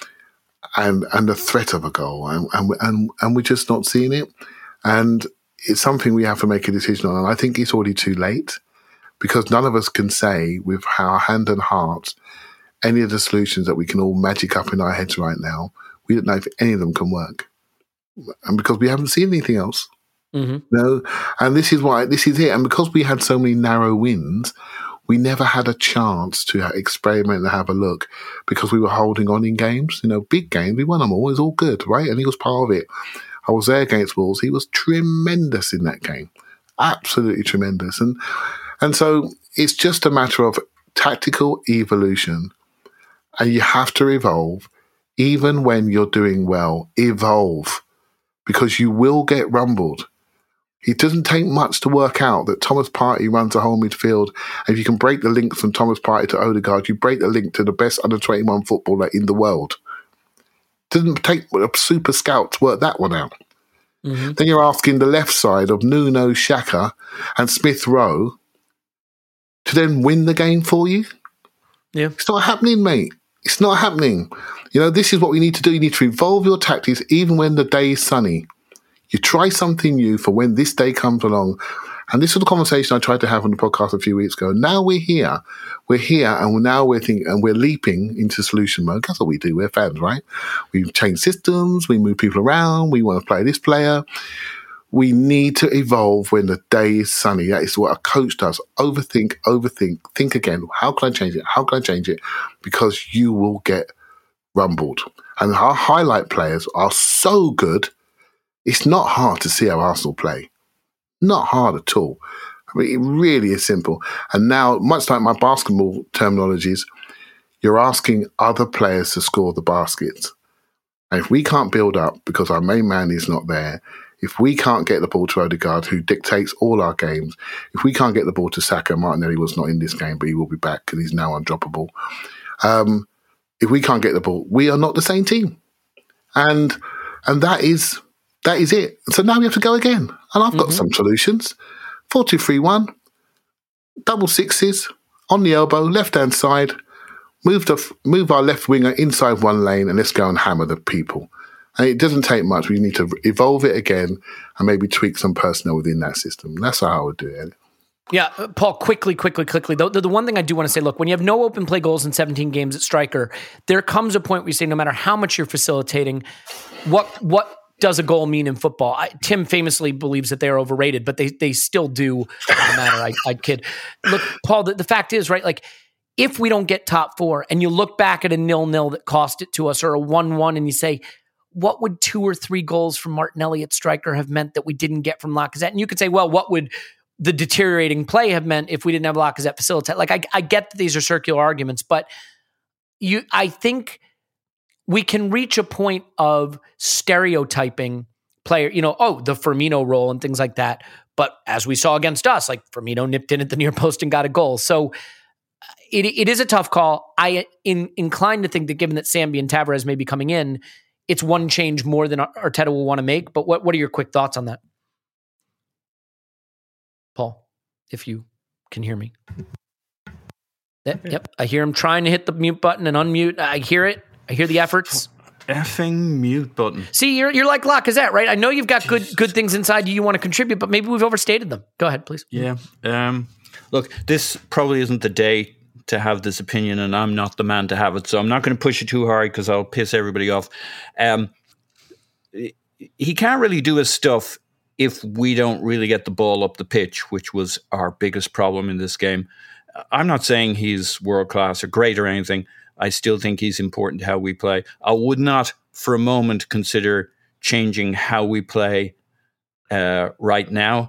the threat of a goal, and we're just not seeing it. And it's something we have to make a decision on, and I think it's already too late, because none of us can say with our hand and heart any of the solutions that we can all magic up in our heads right now. We don't know if any of them can work. And because we haven't seen anything else. Mm-hmm. No, and this is it. And because we had so many narrow wins, we never had a chance to experiment and have a look, because we were holding on in games. Big games, we won them all. It was all good, right? And he was part of it. I was there against Wolves. He was tremendous in that game. Absolutely tremendous. And so it's just a matter of tactical evolution. And you have to evolve. Even when you're doing well, evolve. Because you will get rumbled. It doesn't take much to work out that Thomas Partey runs a whole midfield. And if you can break the link from Thomas Partey to Odegaard, you break the link to the best under-21 footballer in the world. It doesn't take a super scout to work that one out. Mm-hmm. Then you're asking the left side of Nuno, Xhaka and Smith Rowe to then win the game for you. Yeah. It's not happening, mate. It's not happening. This is what we need to do. You need to evolve your tactics even when the day is sunny. You try something new for when this day comes along. And this was the conversation I tried to have on the podcast a few weeks ago. Now we're here. We're here, and now we're thinking, and we're leaping into solution mode. That's what we do. We're fans, right? We change systems. We move people around. We want to play this player. We need to evolve when the day is sunny. That is what a coach does. Overthink, think again. How can I change it? How can I change it? Because you will get rumbled. And our highlight players are so good, it's not hard to see how Arsenal play. Not hard at all. I mean, it really is simple. And now, much like my basketball terminologies, you're asking other players to score the baskets. And if we can't build up because our main man is not there, if we can't get the ball to Odegaard, who dictates all our games, if we can't get the ball to Saka, Martinelli was not in this game, but he will be back because he's now undroppable. If we can't get the ball, we are not the same team. And that is it. So now we have to go again. And I've got some solutions. 4-2-3-1, double sixes, on the elbow, left-hand side, move our left winger inside one lane, and let's go and hammer the people. And it doesn't take much. We need to evolve it again and maybe tweak some personnel within that system. That's how I would do it. Yeah, Paul, quickly. The one thing I do want to say, look, when you have no open play goals in 17 games at striker, there comes a point where you say, no matter how much you're facilitating, what does a goal mean in football? Tim famously believes that they are overrated, but they still do matter. I kid. Look, Paul, the fact is, right, like, if we don't get top four and you look back at a 0-0 that cost it to us, or a 1-1, and you say, what would 2 or 3 goals from Martinelli at striker have meant that we didn't get from Lacazette? And you could say, well, what would the deteriorating play have meant if we didn't have Lacazette facilitate? Like, I get that these are circular arguments, but I think we can reach a point of stereotyping player, the Firmino role and things like that. But as we saw against us, like Firmino nipped in at the near post and got a goal. So it is a tough call. I inclined to think that given that Sambi and Tavares may be coming in, it's one change more than Arteta will want to make. But what are your quick thoughts on that? Paul, if you can hear me. Yep, I hear him trying to hit the mute button and unmute. I hear it. I hear the efforts. Effing mute button. See, you're like Lacazette, right? I know you've got good things inside you want to contribute, but maybe we've overstated them. Go ahead, please. Yeah. Look, this probably isn't the day to have this opinion, and I'm not the man to have it, so I'm not going to push it too hard because I'll piss everybody off. He can't really do his stuff if we don't really get the ball up the pitch, which was our biggest problem in this game. I'm not saying he's world-class or great or anything. I still think he's important to how we play. I would not for a moment consider changing how we play right now.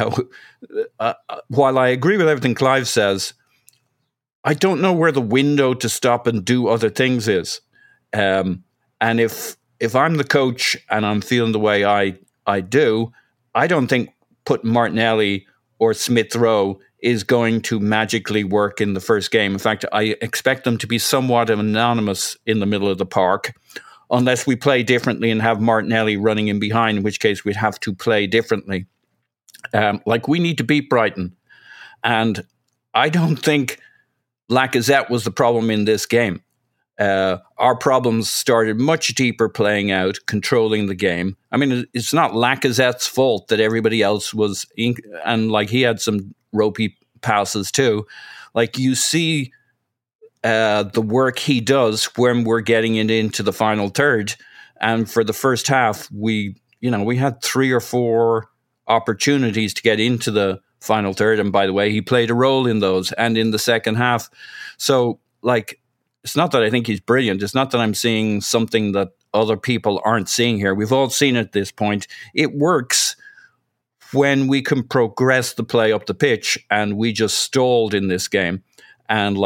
While I agree with everything Clive says, I don't know where the window to stop and do other things is. And if I'm the coach and I'm feeling the way I do, I don't think putting Martinelli or Smith Rowe is going to magically work in the first game. In fact, I expect them to be somewhat anonymous in the middle of the park, unless we play differently and have Martinelli running in behind, in which case we'd have to play differently. We need to beat Brighton. And I don't think Lacazette was the problem in this game. Our problems started much deeper playing out, controlling the game. I mean, it's not Lacazette's fault that everybody else was, and he had some ropey passes too. You see the work he does when we're getting it into the final third. And for the first half, we had 3 or 4 opportunities to get into the final third. And by the way, he played a role in those and in the second half. So it's not that I think he's brilliant. It's not that I'm seeing something that other people aren't seeing here. We've all seen it at this point. It works when we can progress the play up the pitch, and we just stalled in this game. And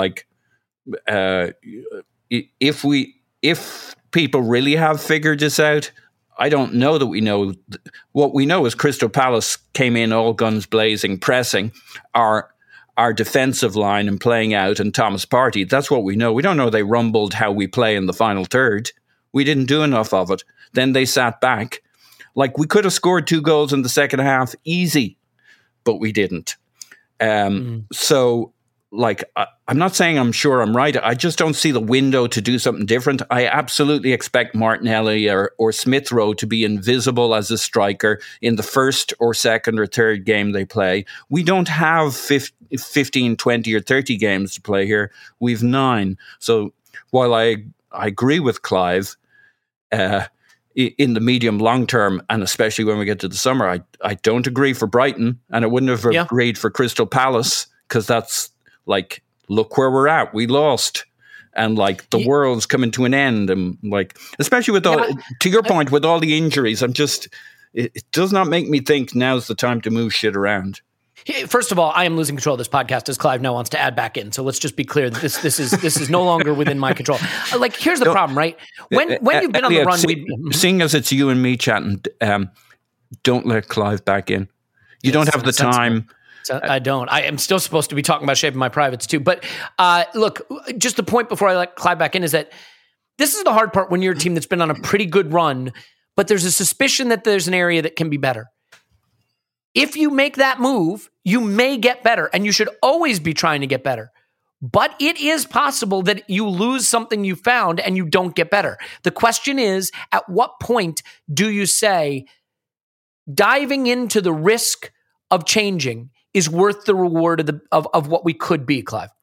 if people really have figured this out, I don't know that we know. What we know is Crystal Palace came in all guns blazing, pressing our defensive line and playing out, and Thomas Partey. That's what we know. We don't know they rumbled how we play in the final third. We didn't do enough of it. Then they sat back. We could have scored 2 goals in the second half easy, but we didn't. So, I'm not saying I'm sure I'm right. I just don't see the window to do something different. I absolutely expect Martinelli or Smith Rowe to be invisible as a striker in the first or second or third game they play. We don't have 15, 20 or 30 games to play here. We've 9. So while I agree with Clive, in the medium long term, and especially when we get to the summer, I don't agree for Brighton, and I wouldn't have agreed for Crystal Palace, because that's look where we're at. We lost, and the world's coming to an end, and especially with to your point, with all the injuries, it does not make me think now's the time to move shit around. First of all, I am losing control of this podcast, as Clive now wants to add back in. So let's just be clear that this is no longer within my control. Here's the problem, right? When you've been on the run, seeing as it's you and me chatting, don't let Clive back in. You don't have the time. I don't. I am still supposed to be talking about shaping my privates too. But look, just the point before I let Clive back in is that this is the hard part when you're a team that's been on a pretty good run, but there's a suspicion that there's an area that can be better. If you make that move, you may get better, and you should always be trying to get better. But it is possible that you lose something you found and you don't get better. The question is, at what point do you say diving into the risk of changing is worth the reward of what we could be, Clive?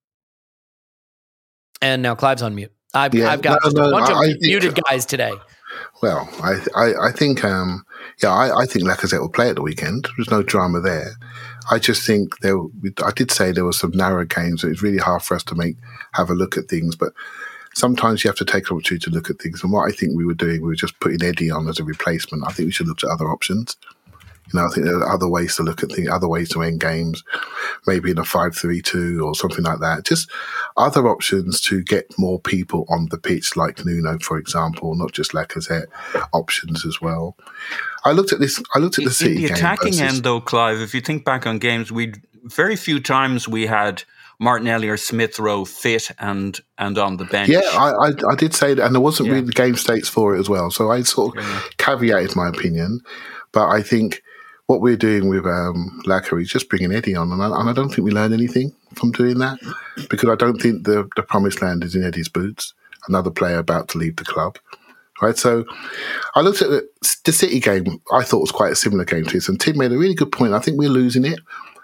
And now Clive's on mute. I've got a bunch of muted guys today. Well, I think I think Lacazette will play at the weekend. There's no drama there. I just think I did say there were some narrow games. It's really hard for us to have a look at things, but sometimes you have to take an opportunity to look at things. And what I think we were doing, we were just putting Eddie on as a replacement. I think we should look at other options. I think there are other ways to look at things, other ways to end games, maybe in a 5-3-2 or something like that. Just other options to get more people on the pitch, like Nuno, for example, not just Lacazette, options as well. I looked at the City game. In the attacking end, though, Clive, if you think back on games, very few times we had Martinelli or Smith Rowe fit and on the bench. Yeah, I did say that, and there wasn't really game states for it as well. So I sort of caveated my opinion, but I think what we're doing with Lacazette is just bringing Eddie on, and I don't think we learned anything from doing that, because I don't think the promised land is in Eddie's boots. Another player about to leave the club, right? So I looked at the City game. I thought was quite a similar game to this, and Tim made a really good point. I think we're losing it.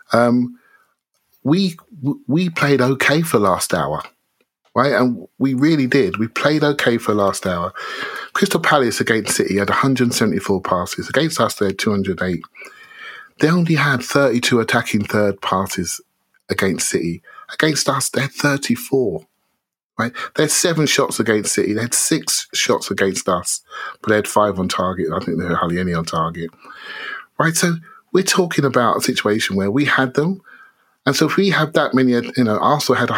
We played okay for last hour, right? And we really did. We played okay for last hour. Crystal Palace against City had 174 passes. Against us, they had 208. They only had 32 attacking third passes against City. Against us, they had 34, right? They had 7 shots against City. They had 6 shots against us, but they had 5 on target. I think they had hardly any on target, right? So we're talking about a situation where we had them. And so if we have that many, Arsenal had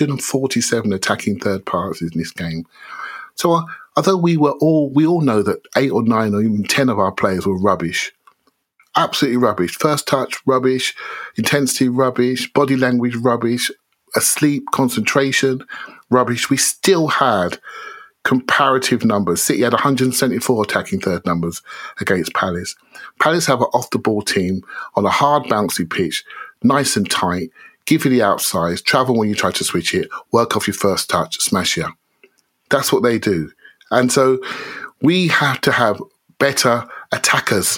147 attacking third passes in this game. So although we all know that 8 or 9 or even 10 of our players were rubbish, absolutely rubbish. First touch, rubbish. Intensity, rubbish. Body language, rubbish. Asleep, concentration, rubbish. We still had comparative numbers. City had 174 attacking third numbers against Palace. Palace have an off-the-ball team on a hard, bouncy pitch, nice and tight, give you the outside, travel when you try to switch it, work off your first touch, smash you. That's what they do. And so we have to have better attackers.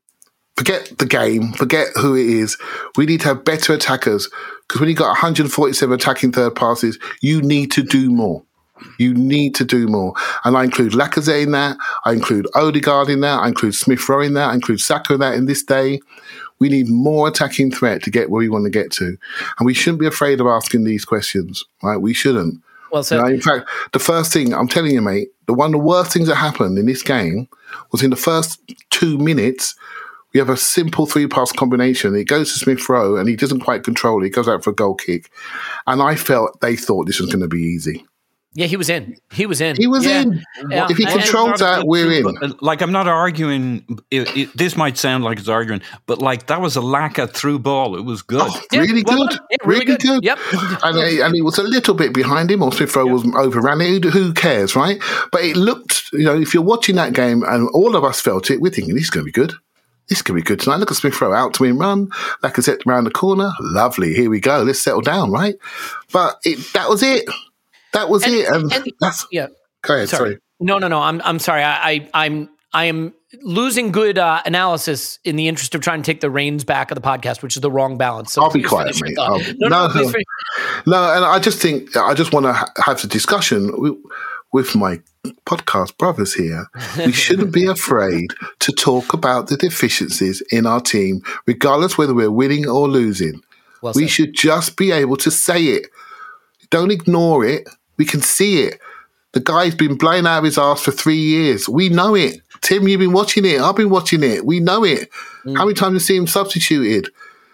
Forget the game, forget who it is. We need to have better attackers, because when you've got 147 attacking third passes, you need to do more. You need to do more. And I include Lacazette in that. I include Odegaard in that. I include Smith Rowe in that. I include Saka in that in this day. We need more attacking threat to get where we want to get to. And we shouldn't be afraid of asking these questions, right? We shouldn't. Well said. In fact, the first thing, I'm telling you, mate, one of the worst things that happened in this game was in the first 2 minutes, we have a simple 3-pass combination. It goes to Smith Rowe and he doesn't quite control it. He goes out for a goal kick. And I felt they thought this was going to be easy. Yeah, he was in. He was in. Yeah. If he controls that, we're in. Like, I'm not arguing. This might sound like it's arguing, but like that was a Laka through ball. It was good. Oh, really good. Yeah, really good. Yep. And he was a little bit behind him, or Smith Rowe was overran it. Who cares, right? But it looked, if you're watching that game and all of us felt it, we're thinking, this is going to be good. This could be good tonight. Look at Smith Rowe out to win run. Lacazette around the corner. Lovely. Here we go. Let's settle down, right? But that was it. That was it. And that's, go ahead. Sorry. No. I'm sorry. I am losing good analysis in the interest of trying to take the reins back of the podcast, which is the wrong balance. So I'll be quiet, mate. No, and I just think I just want to have the discussion with my podcast brothers here. We shouldn't be afraid to talk about the deficiencies in our team, regardless whether we're winning or losing. We should just be able to say it. Don't ignore it. We can see it. The guy's been blown out of his ass for 3 years. We know it. Tim, you've been watching it. I've been watching it. We know it. How many times have you seen him substituted?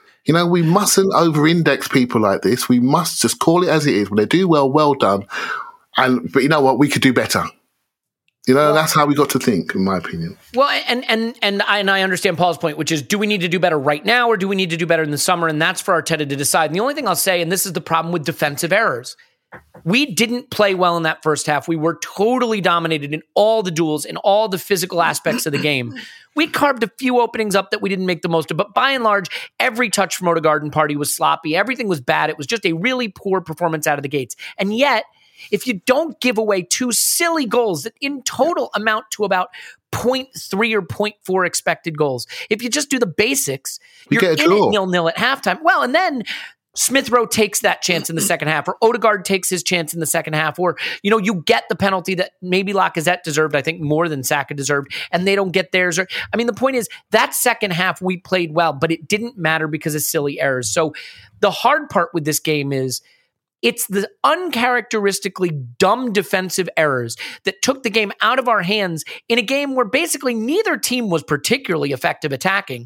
We mustn't over-index people like this. We must just call it as it is. When they do well done. But you know what? We could do better. That's how we got to think, in my opinion. Well, and I understand Paul's point, which is, do we need to do better right now, or do we need to do better in the summer? And that's for Arteta to decide. And the only thing I'll say, and this is the problem with defensive errors, we didn't play well in that first half. We were totally dominated in all the duels, in all the physical aspects of the game. We carved a few openings up that we didn't make the most of, but by and large, every touch from Odegaard and Partey was sloppy. Everything was bad. It was just a really poor performance out of the gates. And yet, if you don't give away 2 silly goals that in total amount to about 0.3 or 0.4 expected goals, if you just do the basics, you're in it 0-0 at halftime. Well, and then Smith Rowe takes that chance in the second half, or Odegaard takes his chance in the second half, or, you get the penalty that maybe Lacazette deserved, I think more than Saka deserved, and they don't get theirs. The point is, that second half we played well, but it didn't matter because of silly errors. So the hard part with this game is, it's the uncharacteristically dumb defensive errors that took the game out of our hands in a game where basically neither team was particularly effective attacking.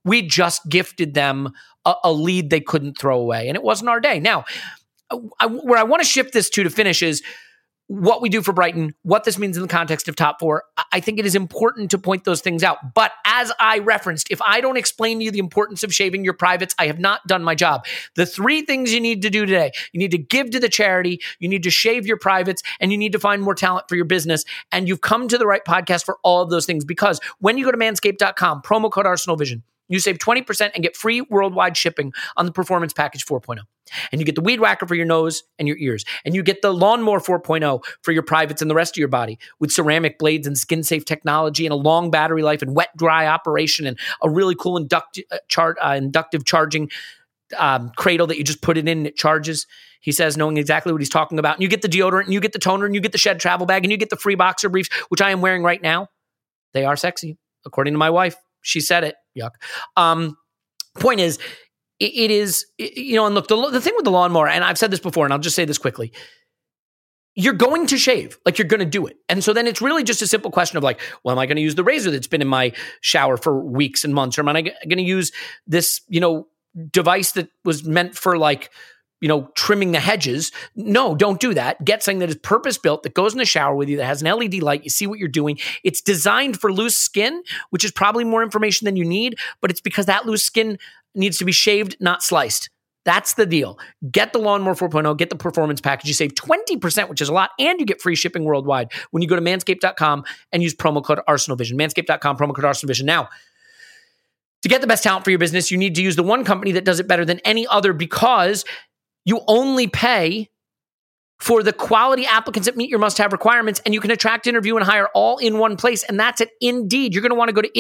We just gifted them a lead they couldn't throw away, and it wasn't our day. Now, where I want to shift this to finish is what we do for Brighton, what this means in the context of top four. I think it is important to point those things out. But as I referenced, if I don't explain to you the importance of shaving your privates, I have not done my job. The 3 things you need to do today: you need to give to the charity, you need to shave your privates, and you need to find more talent for your business. And you've come to the right podcast for all of those things, because when you go to manscaped.com, promo code ArsenalVision, you save 20% and get free worldwide shipping on the Performance Package 4.0. And you get the Weed Whacker for your nose and your ears. And you get the Lawnmower 4.0 for your privates and the rest of your body, with ceramic blades and skin-safe technology and a long battery life and wet-dry operation and a really cool inductive charging cradle that you just put it in and it charges. He says, knowing exactly what he's talking about. And you get the deodorant, and you get the toner, and you get the Shed travel bag, and you get the free boxer briefs, which I am wearing right now. They are sexy, according to my wife. She said it. Yuck. Point is, it is, and look, the thing with the lawnmower, and I've said this before, and I'll just say this quickly. You're going to shave, like you're going to do it. And so then it's really just a simple question of like, well, am I going to use the razor that's been in my shower for weeks and months? Or am I going to use this, device that was meant for like, trimming the hedges? No, don't do that. Get something that is purpose-built, that goes in the shower with you, that has an LED light. You see what you're doing. It's designed for loose skin, which is probably more information than you need, but it's because that loose skin needs to be shaved, not sliced. That's the deal. Get the Lawnmower 4.0, get the Performance Package. You save 20%, which is a lot, and you get free shipping worldwide when you go to manscaped.com and use promo code ArsenalVision. Manscaped.com, promo code ArsenalVision. Now, to get the best talent for your business, you need to use the one company that does it better than any other, because you only pay for the quality applicants that meet your must-have requirements, and you can attract, interview, and hire all in one place, and that's at Indeed. You're going to want to go to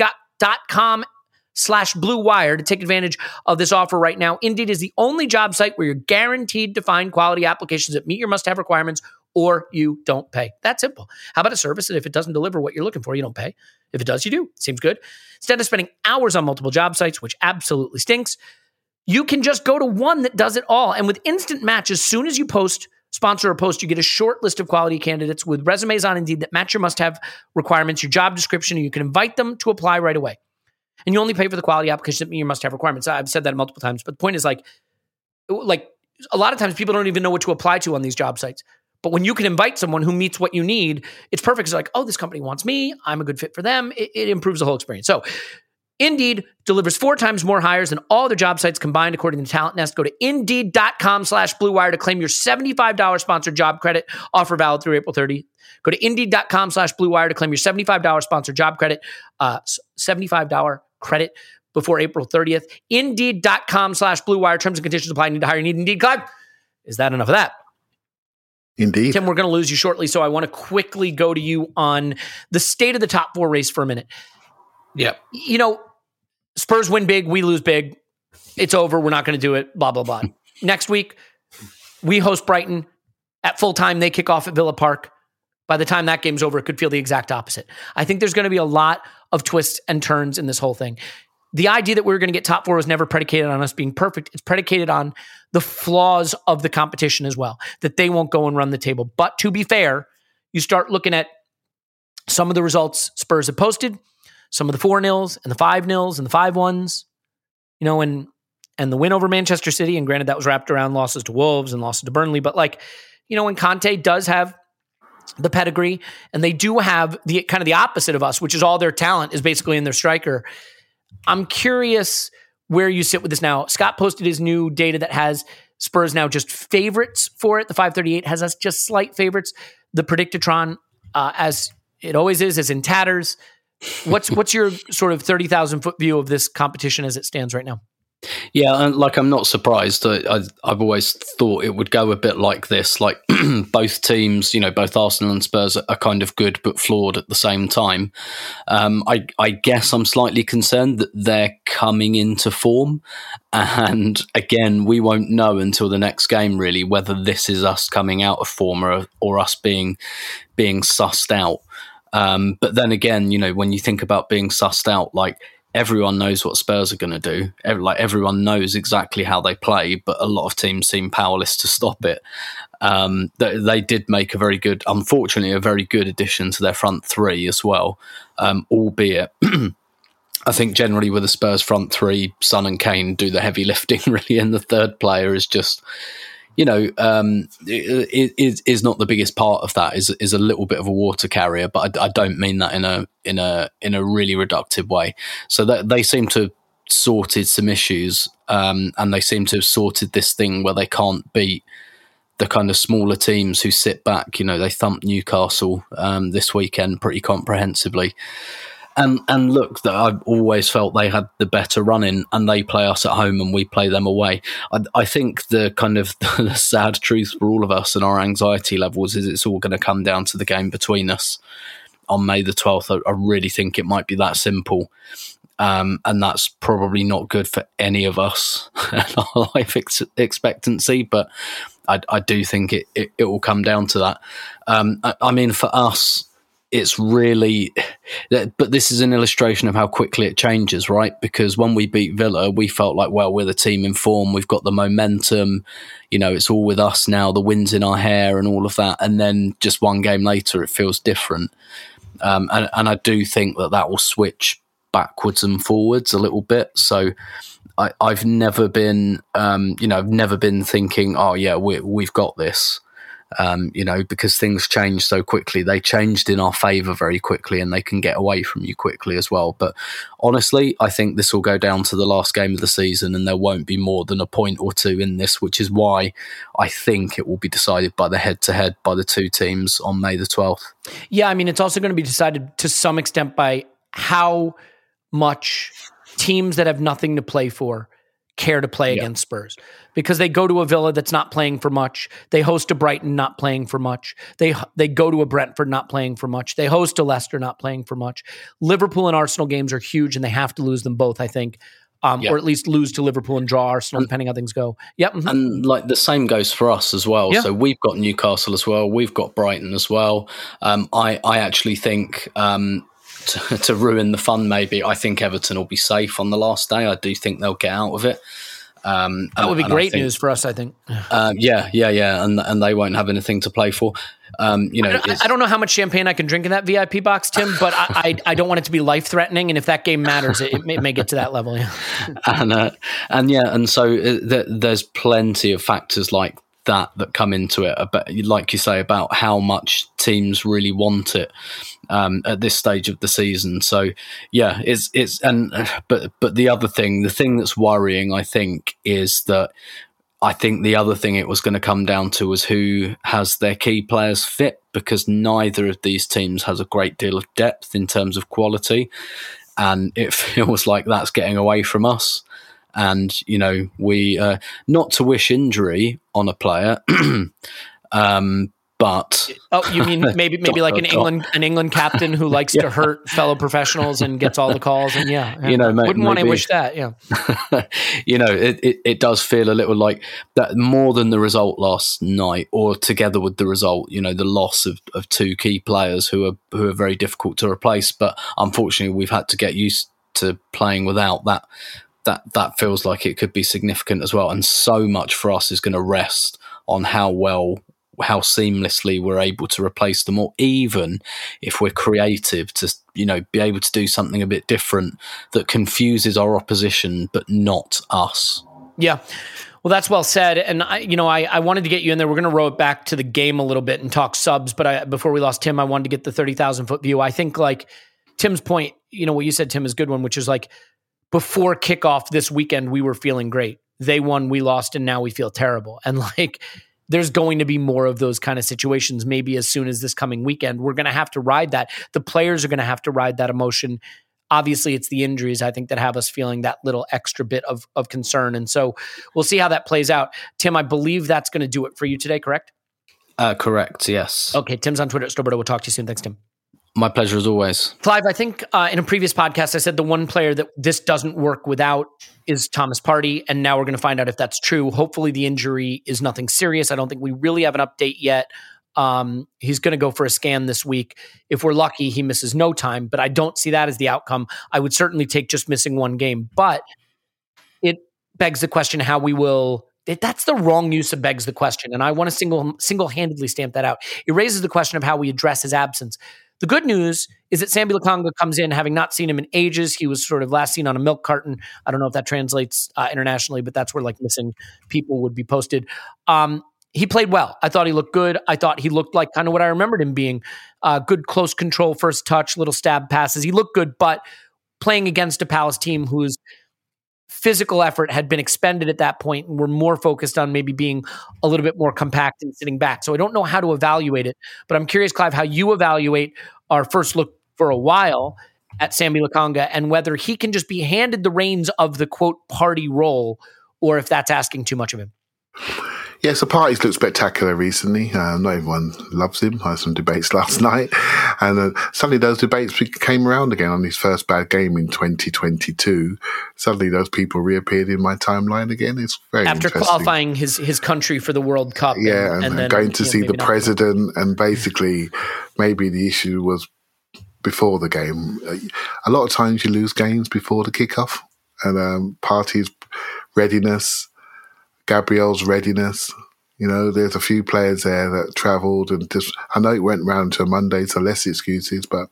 Indeed.com/Blue Wire to take advantage of this offer right now. Indeed is the only job site where you're guaranteed to find quality applications that meet your must-have requirements, or you don't pay. That's simple. How about a service that if it doesn't deliver what you're looking for, you don't pay? If it does, you do. Seems good. Instead of spending hours on multiple job sites, which absolutely stinks, you can just go to one that does it all. And with Instant Match, as soon as you sponsor a post, you get a short list of quality candidates with resumes on Indeed that match your must-have requirements, your job description, and you can invite them to apply right away. And you only pay for the quality applications that meet your must-have requirements. I've said that multiple times, but the point is like a lot of times people don't even know what to apply to on these job sites. But when you can invite someone who meets what you need, it's perfect. It's like, oh, this company wants me. I'm a good fit for them. It improves the whole experience. So Indeed delivers 4 times more hires than all their job sites combined, according to Talent Nest. Go to Indeed.com/Blue Wire to claim your $75 sponsored job credit. Offer valid through April 30th. Go to Indeed.com/Blue Wire to claim your $75 sponsored job credit. $75 credit before April 30th. Indeed.com/Blue Wire. Terms and conditions apply. Need to hire. Need Indeed. Clive, is that enough of that? Indeed. Tim, we're going to lose you shortly, so I want to quickly go to you on the state of the top 4 race for a minute. Yeah. Spurs win big, we lose big. It's over. We're not going to do it. Blah, blah, blah. Next week, we host Brighton at full time. They kick off at Villa Park. By the time that game's over, it could feel the exact opposite. I think there's going to be a lot of twists and turns in this whole thing. The idea that we were going to get top 4 was never predicated on us being perfect. It's predicated on the flaws of the competition as well, that they won't go and run the table. But to be fair, you start looking at some of the results Spurs have posted, some of the 4-0s and the 5-0s and the 5-1s, and the win over Manchester City. And granted, that was wrapped around losses to Wolves and losses to Burnley. But when Conte does have the pedigree, and they do have the kind of the opposite of us, which is all their talent is basically in their striker. I'm curious where you sit with this now. Scott posted his new data that has Spurs now just favorites for it. The 538 has us just slight favorites. The Predictatron, as it always is in tatters. What's your sort of 30,000-foot view of this competition as it stands right now? Yeah, I'm not surprised. I've always thought it would go a bit like this. Like both teams, both Arsenal and Spurs are kind of good but flawed at the same time. I guess I'm slightly concerned that they're coming into form. And again, we won't know until the next game, really, whether this is us coming out of form or us being sussed out. But then again, when you think about being sussed out, everyone knows what Spurs are going to do. Everyone knows exactly how they play, but a lot of teams seem powerless to stop it. They did make unfortunately, a very good addition to their front three as well, albeit I think generally with the Spurs front three, Son and Kane do the heavy lifting really, and the third player is just, is not the biggest part of that. Is a little bit of a water carrier, but I don't mean that in a really reductive way. So that they seem to have sorted some issues, and they seem to have sorted this thing where they can't beat the kind of smaller teams who sit back. They thumped Newcastle this weekend pretty comprehensively. And look, that I've always felt they had the better running, and they play us at home and we play them away. I think the kind of the sad truth for all of us and our anxiety levels is it's all going to come down to the game between us on May the 12th. I really think it might be that simple. And that's probably not good for any of us and our life expectancy, but I do think it will come down to that. I mean, for us, it's really, but this is an illustration of how quickly it changes, right? Because when we beat Villa, we felt like, well, we're the team in form. We've got the momentum. It's all with us now. The wind's in our hair and all of that. And then just one game later, it feels different. And I do think that will switch backwards and forwards a little bit. So I've never been, I've never been thinking, oh yeah, we've got this. Because things change so quickly. They changed in our favour very quickly, and they can get away from you quickly as well. But honestly, I think this will go down to the last game of the season, and there won't be more than a point or two in this, which is why I think it will be decided by the head-to-head by the two teams on May the 12th. Yeah, I mean, it's also going to be decided to some extent by how much teams that have nothing to play for care to play against Spurs, because they go to a Villa that's not playing for much. They host a Brighton not playing for much. They go to a Brentford not playing for much. They host a Leicester not playing for much. Liverpool and Arsenal games are huge, and they have to lose them both, I think, or at least lose to Liverpool and draw Arsenal, depending how things go. Yep. Mm-hmm. And like the same goes for us as well. Yeah. So we've got Newcastle as well. We've got Brighton as well. I actually think to ruin the fun, maybe, I think Everton will be safe on the last day. I do think they'll get out of it. That would be great news for us, I think. Yeah. And they won't have anything to play for. I don't know how much champagne I can drink in that VIP box, Tim, but I don't want it to be life-threatening. And if that game matters, it may get to that level. Yeah. And so there's plenty of factors like that come into it, about, like you say, about how much teams really want it at this stage of the season. So yeah, but the other thing, the thing that's worrying, I think, is that I think the other thing it was going to come down to was who has their key players fit, because neither of these teams has a great deal of depth in terms of quality, and it feels like that's getting away from us. And, we, not to wish injury on a player, but... Oh, you mean maybe like an England captain who likes to hurt fellow professionals and gets all the calls, and wouldn't want to wish that, yeah. It does feel a little like that, more than the result last night, or together with the result, the loss of two key players who are very difficult to replace. But unfortunately, we've had to get used to playing without that. That feels like it could be significant as well. And so much for us is going to rest on how seamlessly we're able to replace them, or even if we're creative to, be able to do something a bit different that confuses our opposition, but not us. Yeah. Well, that's well said. And I wanted to get you in there. We're going to row it back to the game a little bit and talk subs. But before we lost Tim, I wanted to get the 30,000 foot view. I think like Tim's point, what you said, Tim, is a good one, which is like, before kickoff this weekend, we were feeling great. They won, we lost, and now we feel terrible. And like, there's going to be more of those kind of situations, maybe as soon as this coming weekend. We're going to have to ride that. The players are going to have to ride that emotion. Obviously, it's the injuries, I think, that have us feeling that little extra bit of concern. And so we'll see how that plays out. Tim, I believe that's going to do it for you today, correct? Correct, yes. Okay, Tim's on Twitter at Stillberto. We'll talk to you soon. Thanks, Tim. My pleasure as always. Clive, I think in a previous podcast, I said the one player that this doesn't work without is Thomas Partey, and now we're going to find out if that's true. Hopefully the injury is nothing serious. I don't think we really have an update yet. He's going to go for a scan this week. If we're lucky, he misses no time, but I don't see that as the outcome. I would certainly take just missing one game, but it begs the question how we will... That's the wrong use of begs the question, and I want to single-handedly stamp that out. It raises the question of how we address his absence. The good news is that Sambi Lokonga comes in, having not seen him in ages. He was sort of last seen on a milk carton. I don't know if that translates internationally, but that's where like missing people would be posted. He played well. I thought he looked good. I thought he looked like kind of what I remembered him being. Good close control, first touch, little stab passes. He looked good, but playing against a Palace team whose physical effort had been expended at that point and were more focused on maybe being a little bit more compact and sitting back. So I don't know how to evaluate it, but I'm curious, Clive, how you evaluate our first look for a while at Sambi Lokonga and whether he can just be handed the reins of the quote party role or if that's asking too much of him. Yeah, so Partey's looked spectacular recently. Not everyone loves him. I had some debates last night. And suddenly those debates came around again on his first bad game in 2022. Suddenly those people reappeared in my timeline again. It's very After interesting. qualifying his country for the World Cup. Yeah, and then going to see the president. And basically, maybe the issue was before the game. A lot of times you lose games before the kickoff. And Partey's readiness, Gabriel's readiness. You know, there's a few players there that travelled and just, I know it went round to Monday, so less excuses, but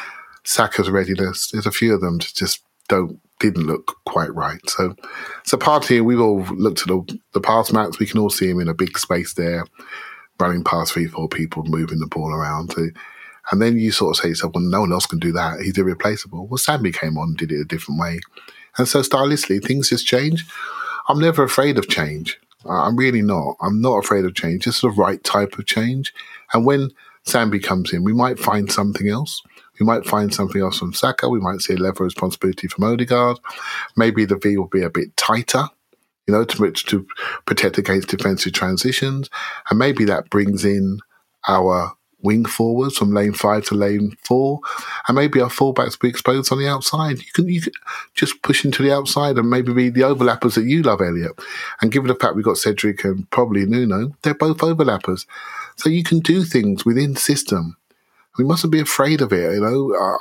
Saka's readiness, there's a few of them that just didn't look quite right. So Partey, we've all looked at the pass maps, we can all see him in a big space there, running past 3-4 people, moving the ball around. And then you sort of say to yourself, well, no one else can do that. He's irreplaceable. Well, Sambi came on and did it a different way. And so stylistically, things just change. I'm never afraid of change. I'm really not. I'm not afraid of change. Just the right type of change. And when Sambi comes in, we might find something else. We might find something else from Saka. We might see a level of responsibility from Odegaard. Maybe the V will be a bit tighter, you know, to protect against defensive transitions. And maybe that brings in our wing forwards from lane 5 to lane 4, and maybe our fullbacks be exposed on the outside. You can just push into the outside and maybe be the overlappers that you love, Elliot. And given the fact we've got Cedric and probably Nuno, they're both overlappers. So you can do things within system. We mustn't be afraid of it, you know.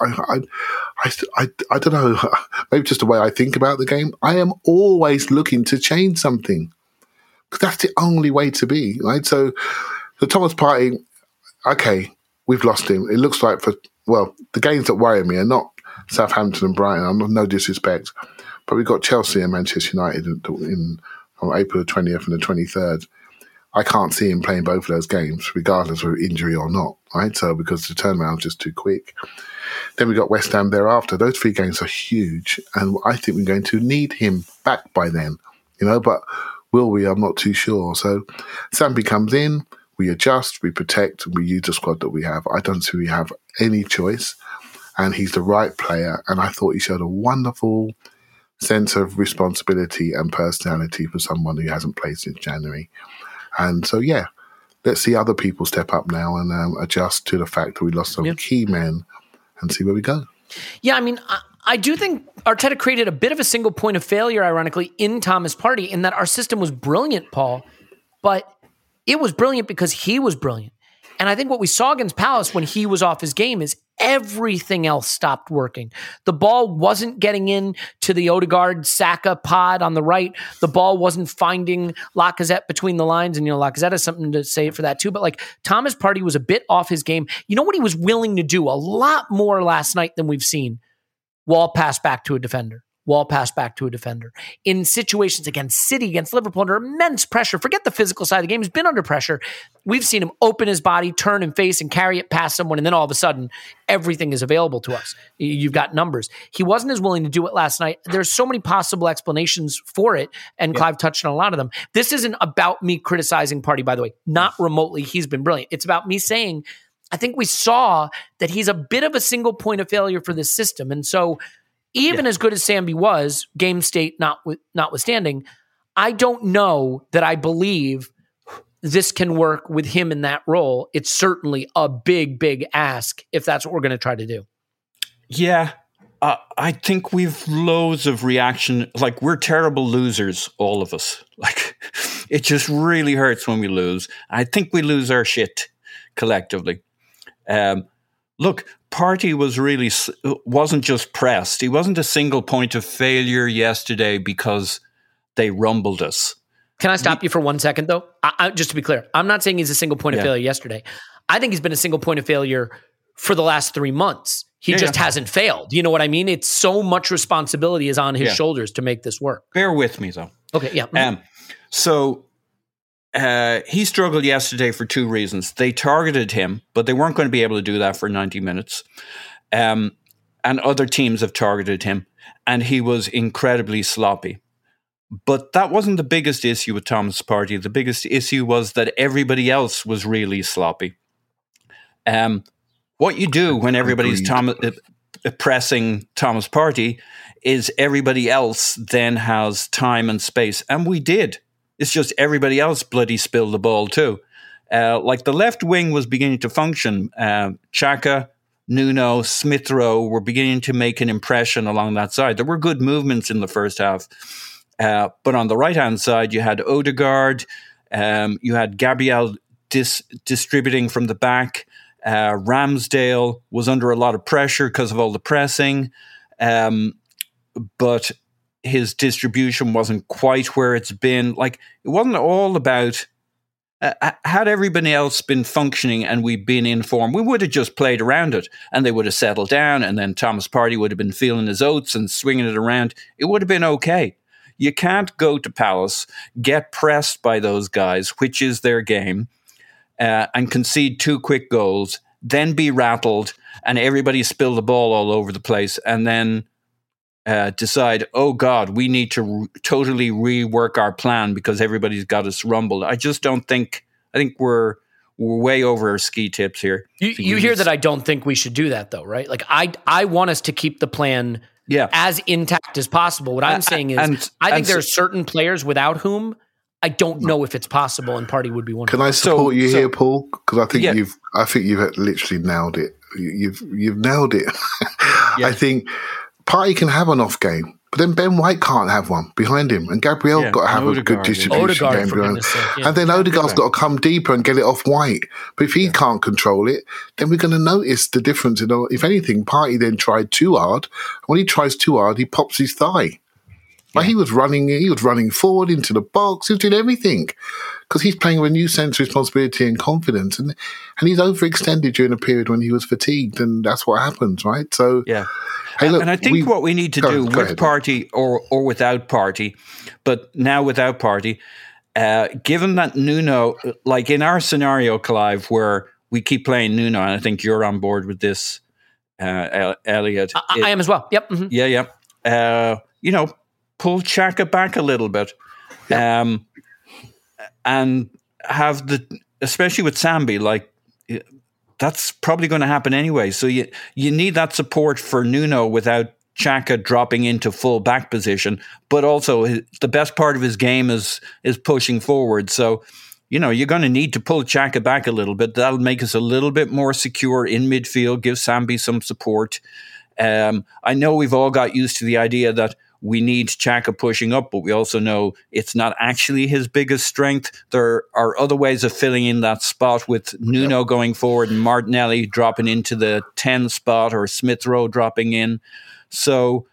I don't know, maybe just the way I think about the game. I am always looking to change something because that's the only way to be, right? So Thomas Partey, okay, we've lost him. It looks like the games that worry me are not Southampton and Brighton. I'm no disrespect, but we've got Chelsea and Manchester United on April the 20th and the 23rd. I can't see him playing both of those games, regardless of injury or not, right? So because the turnaround's just too quick. Then we got West Ham thereafter. Those 3 games are huge, and I think we're going to need him back by then, you know. But will we? I'm not too sure. So Sambi comes in. We adjust, we protect, we use the squad that we have. I don't see we have any choice. And he's the right player. And I thought he showed a wonderful sense of responsibility and personality for someone who hasn't played since January. And so, yeah, let's see other people step up now and adjust to the fact that we lost some key men and see where we go. Yeah, I mean, I do think Arteta created a bit of a single point of failure, ironically, in Thomas Partey, in that our system was brilliant, Paul, but it was brilliant because he was brilliant. And I think what we saw against Palace when he was off his game is everything else stopped working. The ball wasn't getting in to the Odegaard Saka pod on the right. The ball wasn't finding Lacazette between the lines. And, you know, Lacazette has something to say for that too. But like Thomas Partey was a bit off his game. You know what he was willing to do a lot more last night than we've seen? Wall pass back to a defender. Wall pass back to a defender. In situations against City, against Liverpool, under immense pressure, forget the physical side of the game, he's been under pressure. We've seen him open his body, turn and face, and carry it past someone, and then all of a sudden, everything is available to us. You've got numbers. He wasn't as willing to do it last night. There's so many possible explanations for it, and Clive touched on a lot of them. This isn't about me criticizing Partey, by the way. Not remotely. He's been brilliant. It's about me saying, I think we saw that he's a bit of a single point of failure for this system, and so even as good as Sambi was, game state notwithstanding, I don't know that I believe this can work with him in that role. It's certainly a big, big ask if that's what we're going to try to do. Yeah, I think we've loads of reaction. Like, we're terrible losers, all of us. Like, it just really hurts when we lose. I think we lose our shit collectively. Look, Partey wasn't just pressed. He wasn't a single point of failure yesterday because they rumbled us. Can I stop you for 1 second, though? Just to be clear, I'm not saying he's a single point of failure yesterday. I think he's been a single point of failure for the last 3 months. He just hasn't failed. You know what I mean? It's so much responsibility is on his shoulders to make this work. Bear with me, though. Okay, yeah. So he struggled yesterday for 2 reasons. They targeted him, but they weren't going to be able to do that for 90 minutes. And other teams have targeted him, and he was incredibly sloppy. But that wasn't the biggest issue with Thomas Partey. The biggest issue was that everybody else was really sloppy. What you do when everybody's pressing Thomas Partey is everybody else then has time and space. And we did. It's just everybody else bloody spilled the ball too. Like the left wing was beginning to function. Xhaka, Nuno, Smith Rowe were beginning to make an impression along that side. There were good movements in the first half. But on the right-hand side, you had Odegaard, you had Gabriel distributing from the back. Ramsdale was under a lot of pressure because of all the pressing, but his distribution wasn't quite where it's been. Like, it wasn't all about... had everybody else been functioning and we'd been in form, we would have just played around it and they would have settled down, and then Thomas Partey would have been feeling his oats and swinging it around. It would have been okay. You can't go to Palace, get pressed by those guys, which is their game, and concede 2 quick goals, then be rattled, and everybody spill the ball all over the place, and then decide, oh God, we need to totally rework our plan because everybody's got us rumbled. I just don't think. I think we're way over our ski tips here. You hear that I don't think we should do that, though, right? Like I want us to keep the plan as intact as possible. What I'm saying is, I think there are certain players without whom I don't know if it's possible, and Partey would be one. Can I support you here, Paul? Because I think you've literally nailed it. You've nailed it. I think Partey can have an off game, but then Ben White can't have one behind him, and Gabriel got to have a good distribution game behind him. And then Odegaard's got to come deeper and get it off White. But if he can't control it, then we're going to notice the difference. If anything, Partey then tried too hard. When he tries too hard, he pops his thigh. Like he was running forward into the box. He was doing everything because he's playing with a new sense of responsibility and confidence, and he's overextended during a period when he was fatigued, and that's what happens, right? So hey, look, and I think what we need to do with Partey or without Partey, but now without Partey, given that Nuno, like in our scenario, Clive, where we keep playing Nuno, and I think you're on board with this, Elliot. I am as well. Yep. Mm-hmm. Yeah. Pull Xhaka back a little bit, and have especially with Sambi, like that's probably going to happen anyway. So you need that support for Nuno without Xhaka dropping into full back position, but also the best part of his game is pushing forward. So you're going to need to pull Xhaka back a little bit. That'll make us a little bit more secure in midfield, give Sambi some support. I know we've all got used to the idea that we need Xhaka pushing up, but we also know it's not actually his biggest strength. There are other ways of filling in that spot with Nuno going forward and Martinelli dropping into the 10 spot or Smith Rowe dropping in. So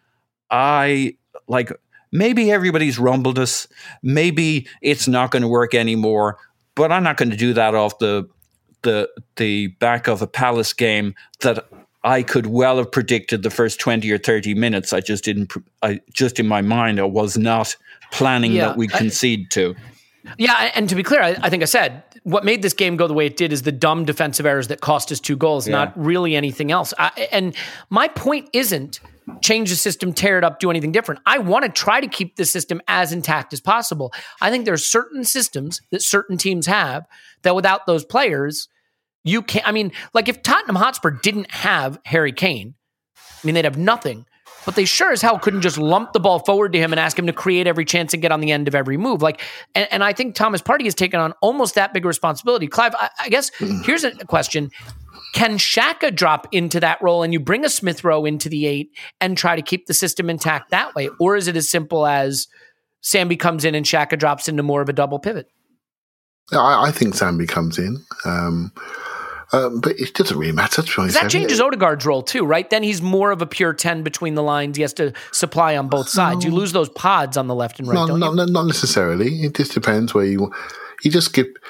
maybe everybody's rumbled us. Maybe it's not going to work anymore, but I'm not going to do that off the back of a Palace game that I could well have predicted the first 20 or 30 minutes. I just didn't. In my mind, I was not planning that we'd concede to. Yeah, and to be clear, I think I said what made this game go the way it did is the dumb defensive errors that cost us 2 goals, not really anything else. And my point isn't change the system, tear it up, do anything different. I want to try to keep the system as intact as possible. I think there are certain systems that certain teams have that without those players, you can't. I mean, like if Tottenham Hotspur didn't have Harry Kane, they'd have nothing. But they sure as hell couldn't just lump the ball forward to him and ask him to create every chance and get on the end of every move. And I think Thomas Partey has taken on almost that big responsibility. Clive, I guess here's a question. Can Xhaka drop into that role and you bring a Smith Rowe into the 8 and try to keep the system intact that way? Or is it as simple as Sambi comes in and Xhaka drops into more of a double pivot? I think Sambi comes in. But it doesn't really matter, to be honest. That changes Odegaard's role too, right? Then he's more of a pure 10 between the lines. He has to supply on both sides. You lose those pods on the left and right, don't you? Not necessarily. It just depends where you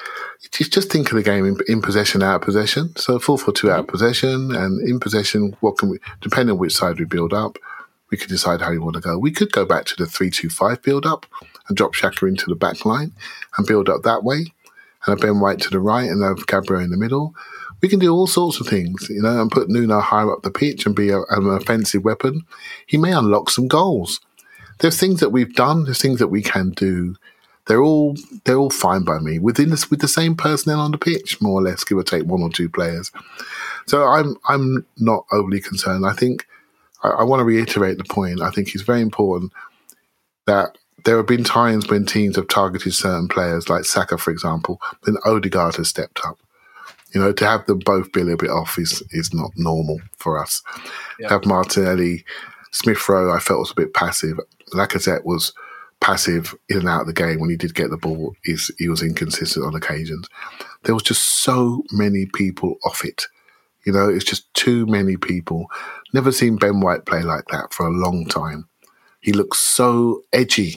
just think of the game in possession, out of possession. So 4-4-2 out of possession, and in possession, what can we, depending on which side we build up, we could decide how we want to go. We could go back to the 3-2-5 build up and drop Xhaka into the back line and build up that way, and have Ben White to the right and have Gabriel in the middle. We can do all sorts of things, and put Nuno higher up the pitch and be an offensive weapon. He may unlock some goals. There's things that we've done. There's things that we can do. They're all fine by me with the same personnel on the pitch, more or less, give or take 1 or 2 players. So I'm not overly concerned. I think I want to reiterate the point. I think it's very important that there have been times when teams have targeted certain players, like Saka, for example, when Odegaard has stepped up. To have them both be a little bit off is not normal for us. Yeah. To have Martinelli, Smith Rowe, I felt was a bit passive. Lacazette was passive in and out of the game. When he did get the ball, he was inconsistent on occasions. There was just so many people off it. It's just too many people. Never seen Ben White play like that for a long time. He looks so edgy.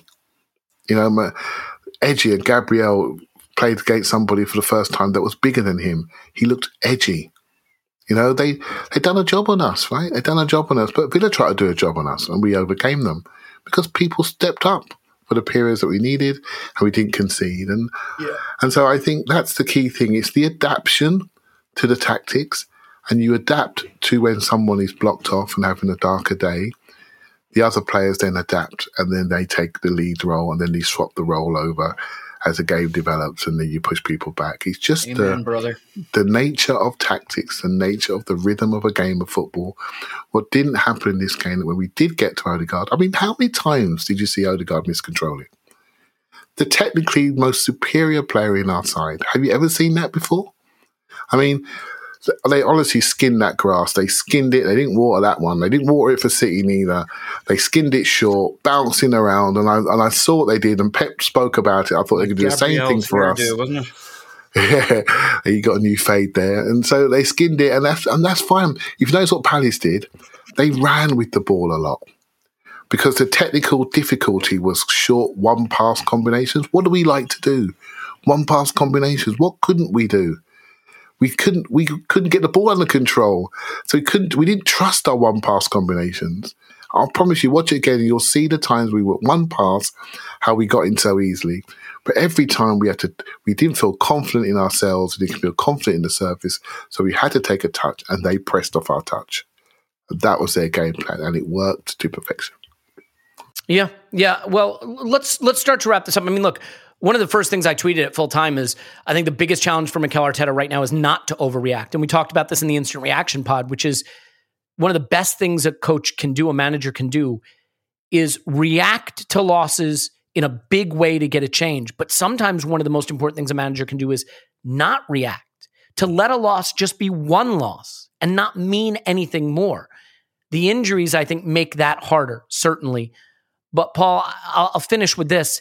Edgy, and Gabriel played against somebody for the first time that was bigger than him. He looked edgy. They done a job on us, right? They done a job on us, but Villa tried to do a job on us, and we overcame them because people stepped up for the periods that we needed, and we didn't concede. And so I think that's the key thing. It's the adaptation to the tactics, and you adapt to when someone is blocked off and having a darker day. The other players then adapt, and then they take the lead role, and then they swap the role over as the game develops, and then you push people back. It's just the nature of tactics, the nature of the rhythm of a game of football. What didn't happen in this game, when we did get to Odegaard, I mean, how many times did you see Odegaard miscontrolling? The technically most superior player in our side. Have you ever seen that before? I mean, they honestly skinned that grass. They skinned it. They didn't water that one. They didn't water it for City neither. They skinned it short, bouncing around, and I saw what they did. And Pep spoke about it. I thought they could do the same thing for us. Wasn't it? Yeah, you got a new fade there, and so they skinned it, and that's fine. If you notice what Palace did, they ran with the ball a lot because the technical difficulty was short one-pass combinations. What do we like to do? One-pass combinations. What couldn't we do? We couldn't get the ball under control. So we didn't trust our one-pass combinations. I'll promise you, watch it again and you'll see the times we were one pass, how we got in so easily. But every time we didn't feel confident in ourselves, we didn't feel confident in the surface, so we had to take a touch, and they pressed off our touch. That was their game plan, and it worked to perfection. Yeah. Well, let's start to wrap this up. I mean, look, one of the first things I tweeted at full time is I think the biggest challenge for Mikel Arteta right now is not to overreact. And we talked about this in the instant reaction pod, which is one of the best things a coach can do, a manager can do, is react to losses in a big way to get a change. But sometimes one of the most important things a manager can do is not react, to let a loss just be one loss and not mean anything more. The injuries, I think, make that harder, certainly. But Paul, I'll finish with this.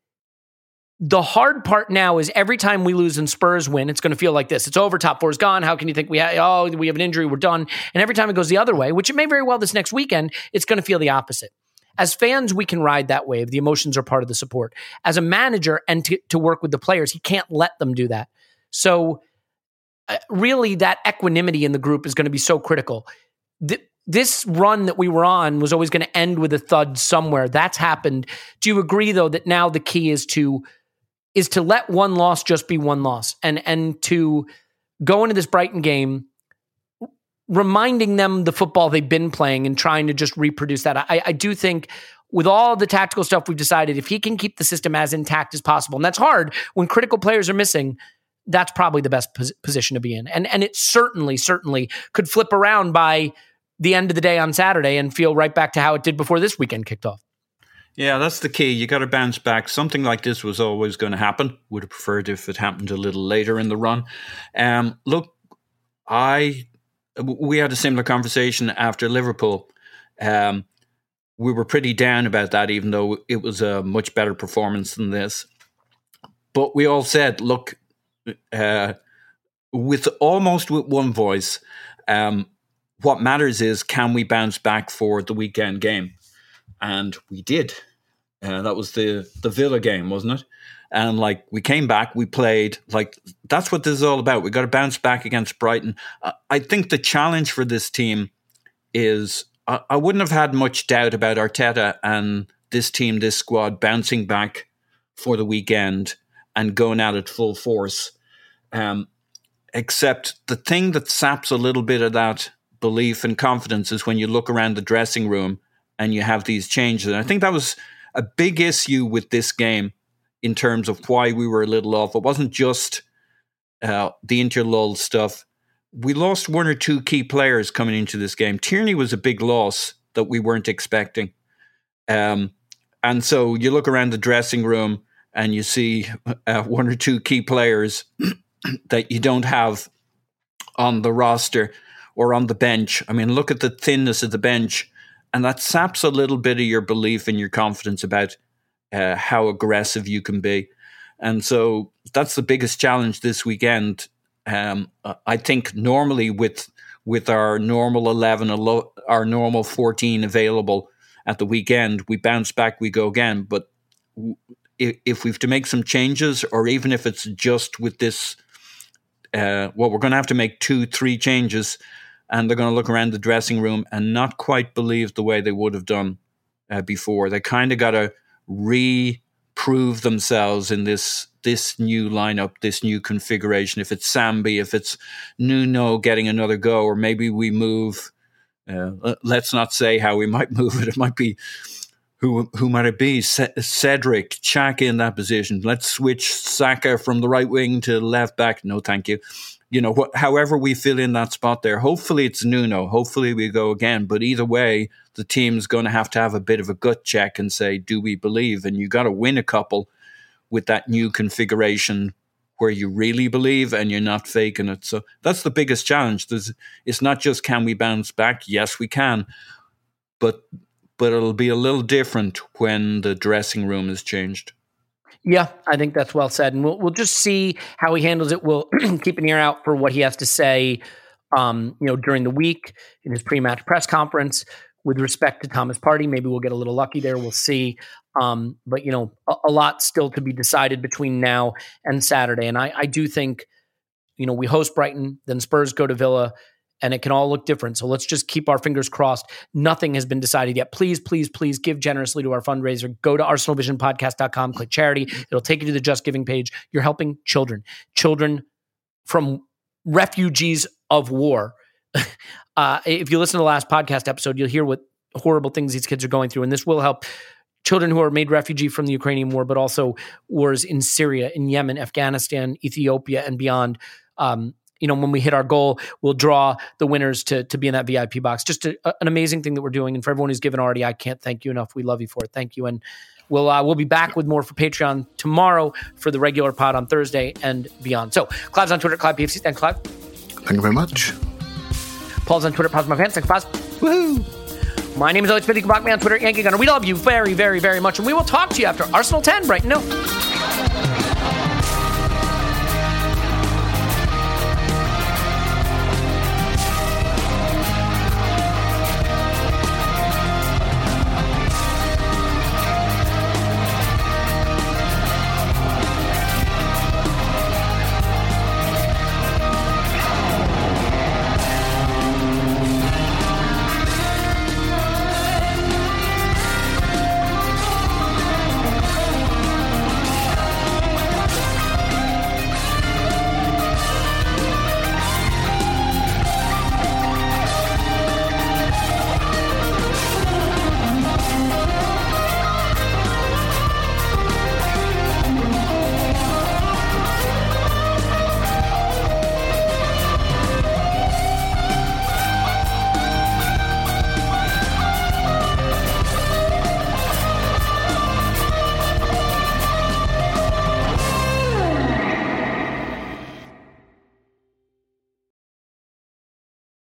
The hard part now is every time we lose and Spurs win, it's going to feel like this. It's over, top four is gone. How can you think we have an injury, we're done? And every time it goes the other way, which it may very well this next weekend, it's going to feel the opposite. As fans, we can ride that wave. The emotions are part of the support. As a manager and to work with the players, he can't let them do that. So really that equanimity in the group is going to be so critical. This run that we were on was always going to end with a thud somewhere. That's happened. Do you agree, though, that now the key is to let one loss just be one loss and to go into this Brighton game reminding them the football they've been playing and trying to just reproduce that? I do think with all the tactical stuff we've decided, if he can keep the system as intact as possible, and that's hard when critical players are missing, that's probably the best position to be in. And it certainly could flip around by the end of the day on Saturday and feel right back to how it did before this weekend kicked off. Yeah, that's the key. You got to bounce back. Something like this was always going to happen. Would have preferred if it happened a little later in the run. Look, we had a similar conversation after Liverpool. We were pretty down about that, even though it was a much better performance than this. But we all said, look, with one voice, what matters is, can we bounce back for the weekend game? And we did. That was the Villa game, wasn't it? And like we came back, we played, like that's what this is all about. We got to bounce back against Brighton. I think the challenge for this team is I wouldn't have had much doubt about Arteta and this team, this squad bouncing back for the weekend and going at it full force. Except the thing that saps a little bit of that belief and confidence is when you look around the dressing room and you have these changes. And I think that was a big issue with this game in terms of why we were a little off. It wasn't just the interlull stuff. We lost one or two key players coming into this game. Tierney was a big loss that we weren't expecting. And so you look around the dressing room and you see one or two key players that you don't have on the roster or on the bench. I mean, look at the thinness of the bench, and that saps a little bit of your belief and your confidence about how aggressive you can be. And so that's the biggest challenge this weekend. I think normally with our normal 11, our normal 14 available at the weekend, we bounce back, we go again. But if we have to make some changes, or even if it's just with this, we're going to have to make 2-3 changes, and they're going to look around the dressing room and not quite believe the way they would have done before. They kind of got to re-prove themselves in this new lineup, this new configuration. If it's Sambi, if it's Nuno getting another go, or maybe we move, let's not say how we might move it. It might be, who might it be? Cedric, Xhaka in that position. Let's switch Saka from the right wing to left back. No, thank you. You know, however we fill in that spot there, hopefully it's Nuno. Hopefully we go again. But either way, the team's going to have a bit of a gut check and say, do we believe? And you got to win a couple with that new configuration where you really believe and you're not faking it. So that's the biggest challenge. It's not just can we bounce back? Yes, we can. But it'll be a little different when the dressing room is changed. Yeah, I think that's well said. And we'll just see how he handles it. We'll keep an ear out for what he has to say during the week in his pre-match press conference with respect to Thomas Partey. Maybe we'll get a little lucky there. We'll see. But, a lot still to be decided between now and Saturday. And I do think, we host Brighton, then Spurs go to Villa, and it can all look different. So let's just keep our fingers crossed. Nothing has been decided yet. Please, please, please give generously to our fundraiser. Go to arsenalvisionpodcast.com, click charity. It'll take you to the Just Giving page. You're helping children from refugees of war. If you listen to the last podcast episode, you'll hear what horrible things these kids are going through. And this will help children who are made refugee from the Ukrainian war, but also wars in Syria, in Yemen, Afghanistan, Ethiopia, and beyond. When we hit our goal, we'll draw the winners to be in that VIP box. Just an amazing thing that we're doing. And for everyone who's given already, I can't thank you enough. We love you for it. Thank you. And we'll be back with more for Patreon tomorrow for the regular pod on Thursday and beyond. So Clive's on Twitter, Clive PFC. Thanks, Clive. Thank you very much. Paul's on Twitter, Pause My Pants. Thanks, Pause. Woohoo! My name is Alex Smith. You can block me on Twitter, Yankee Gunner. We love you very, very, very much. And we will talk to you after Arsenal 10, Brighton. No.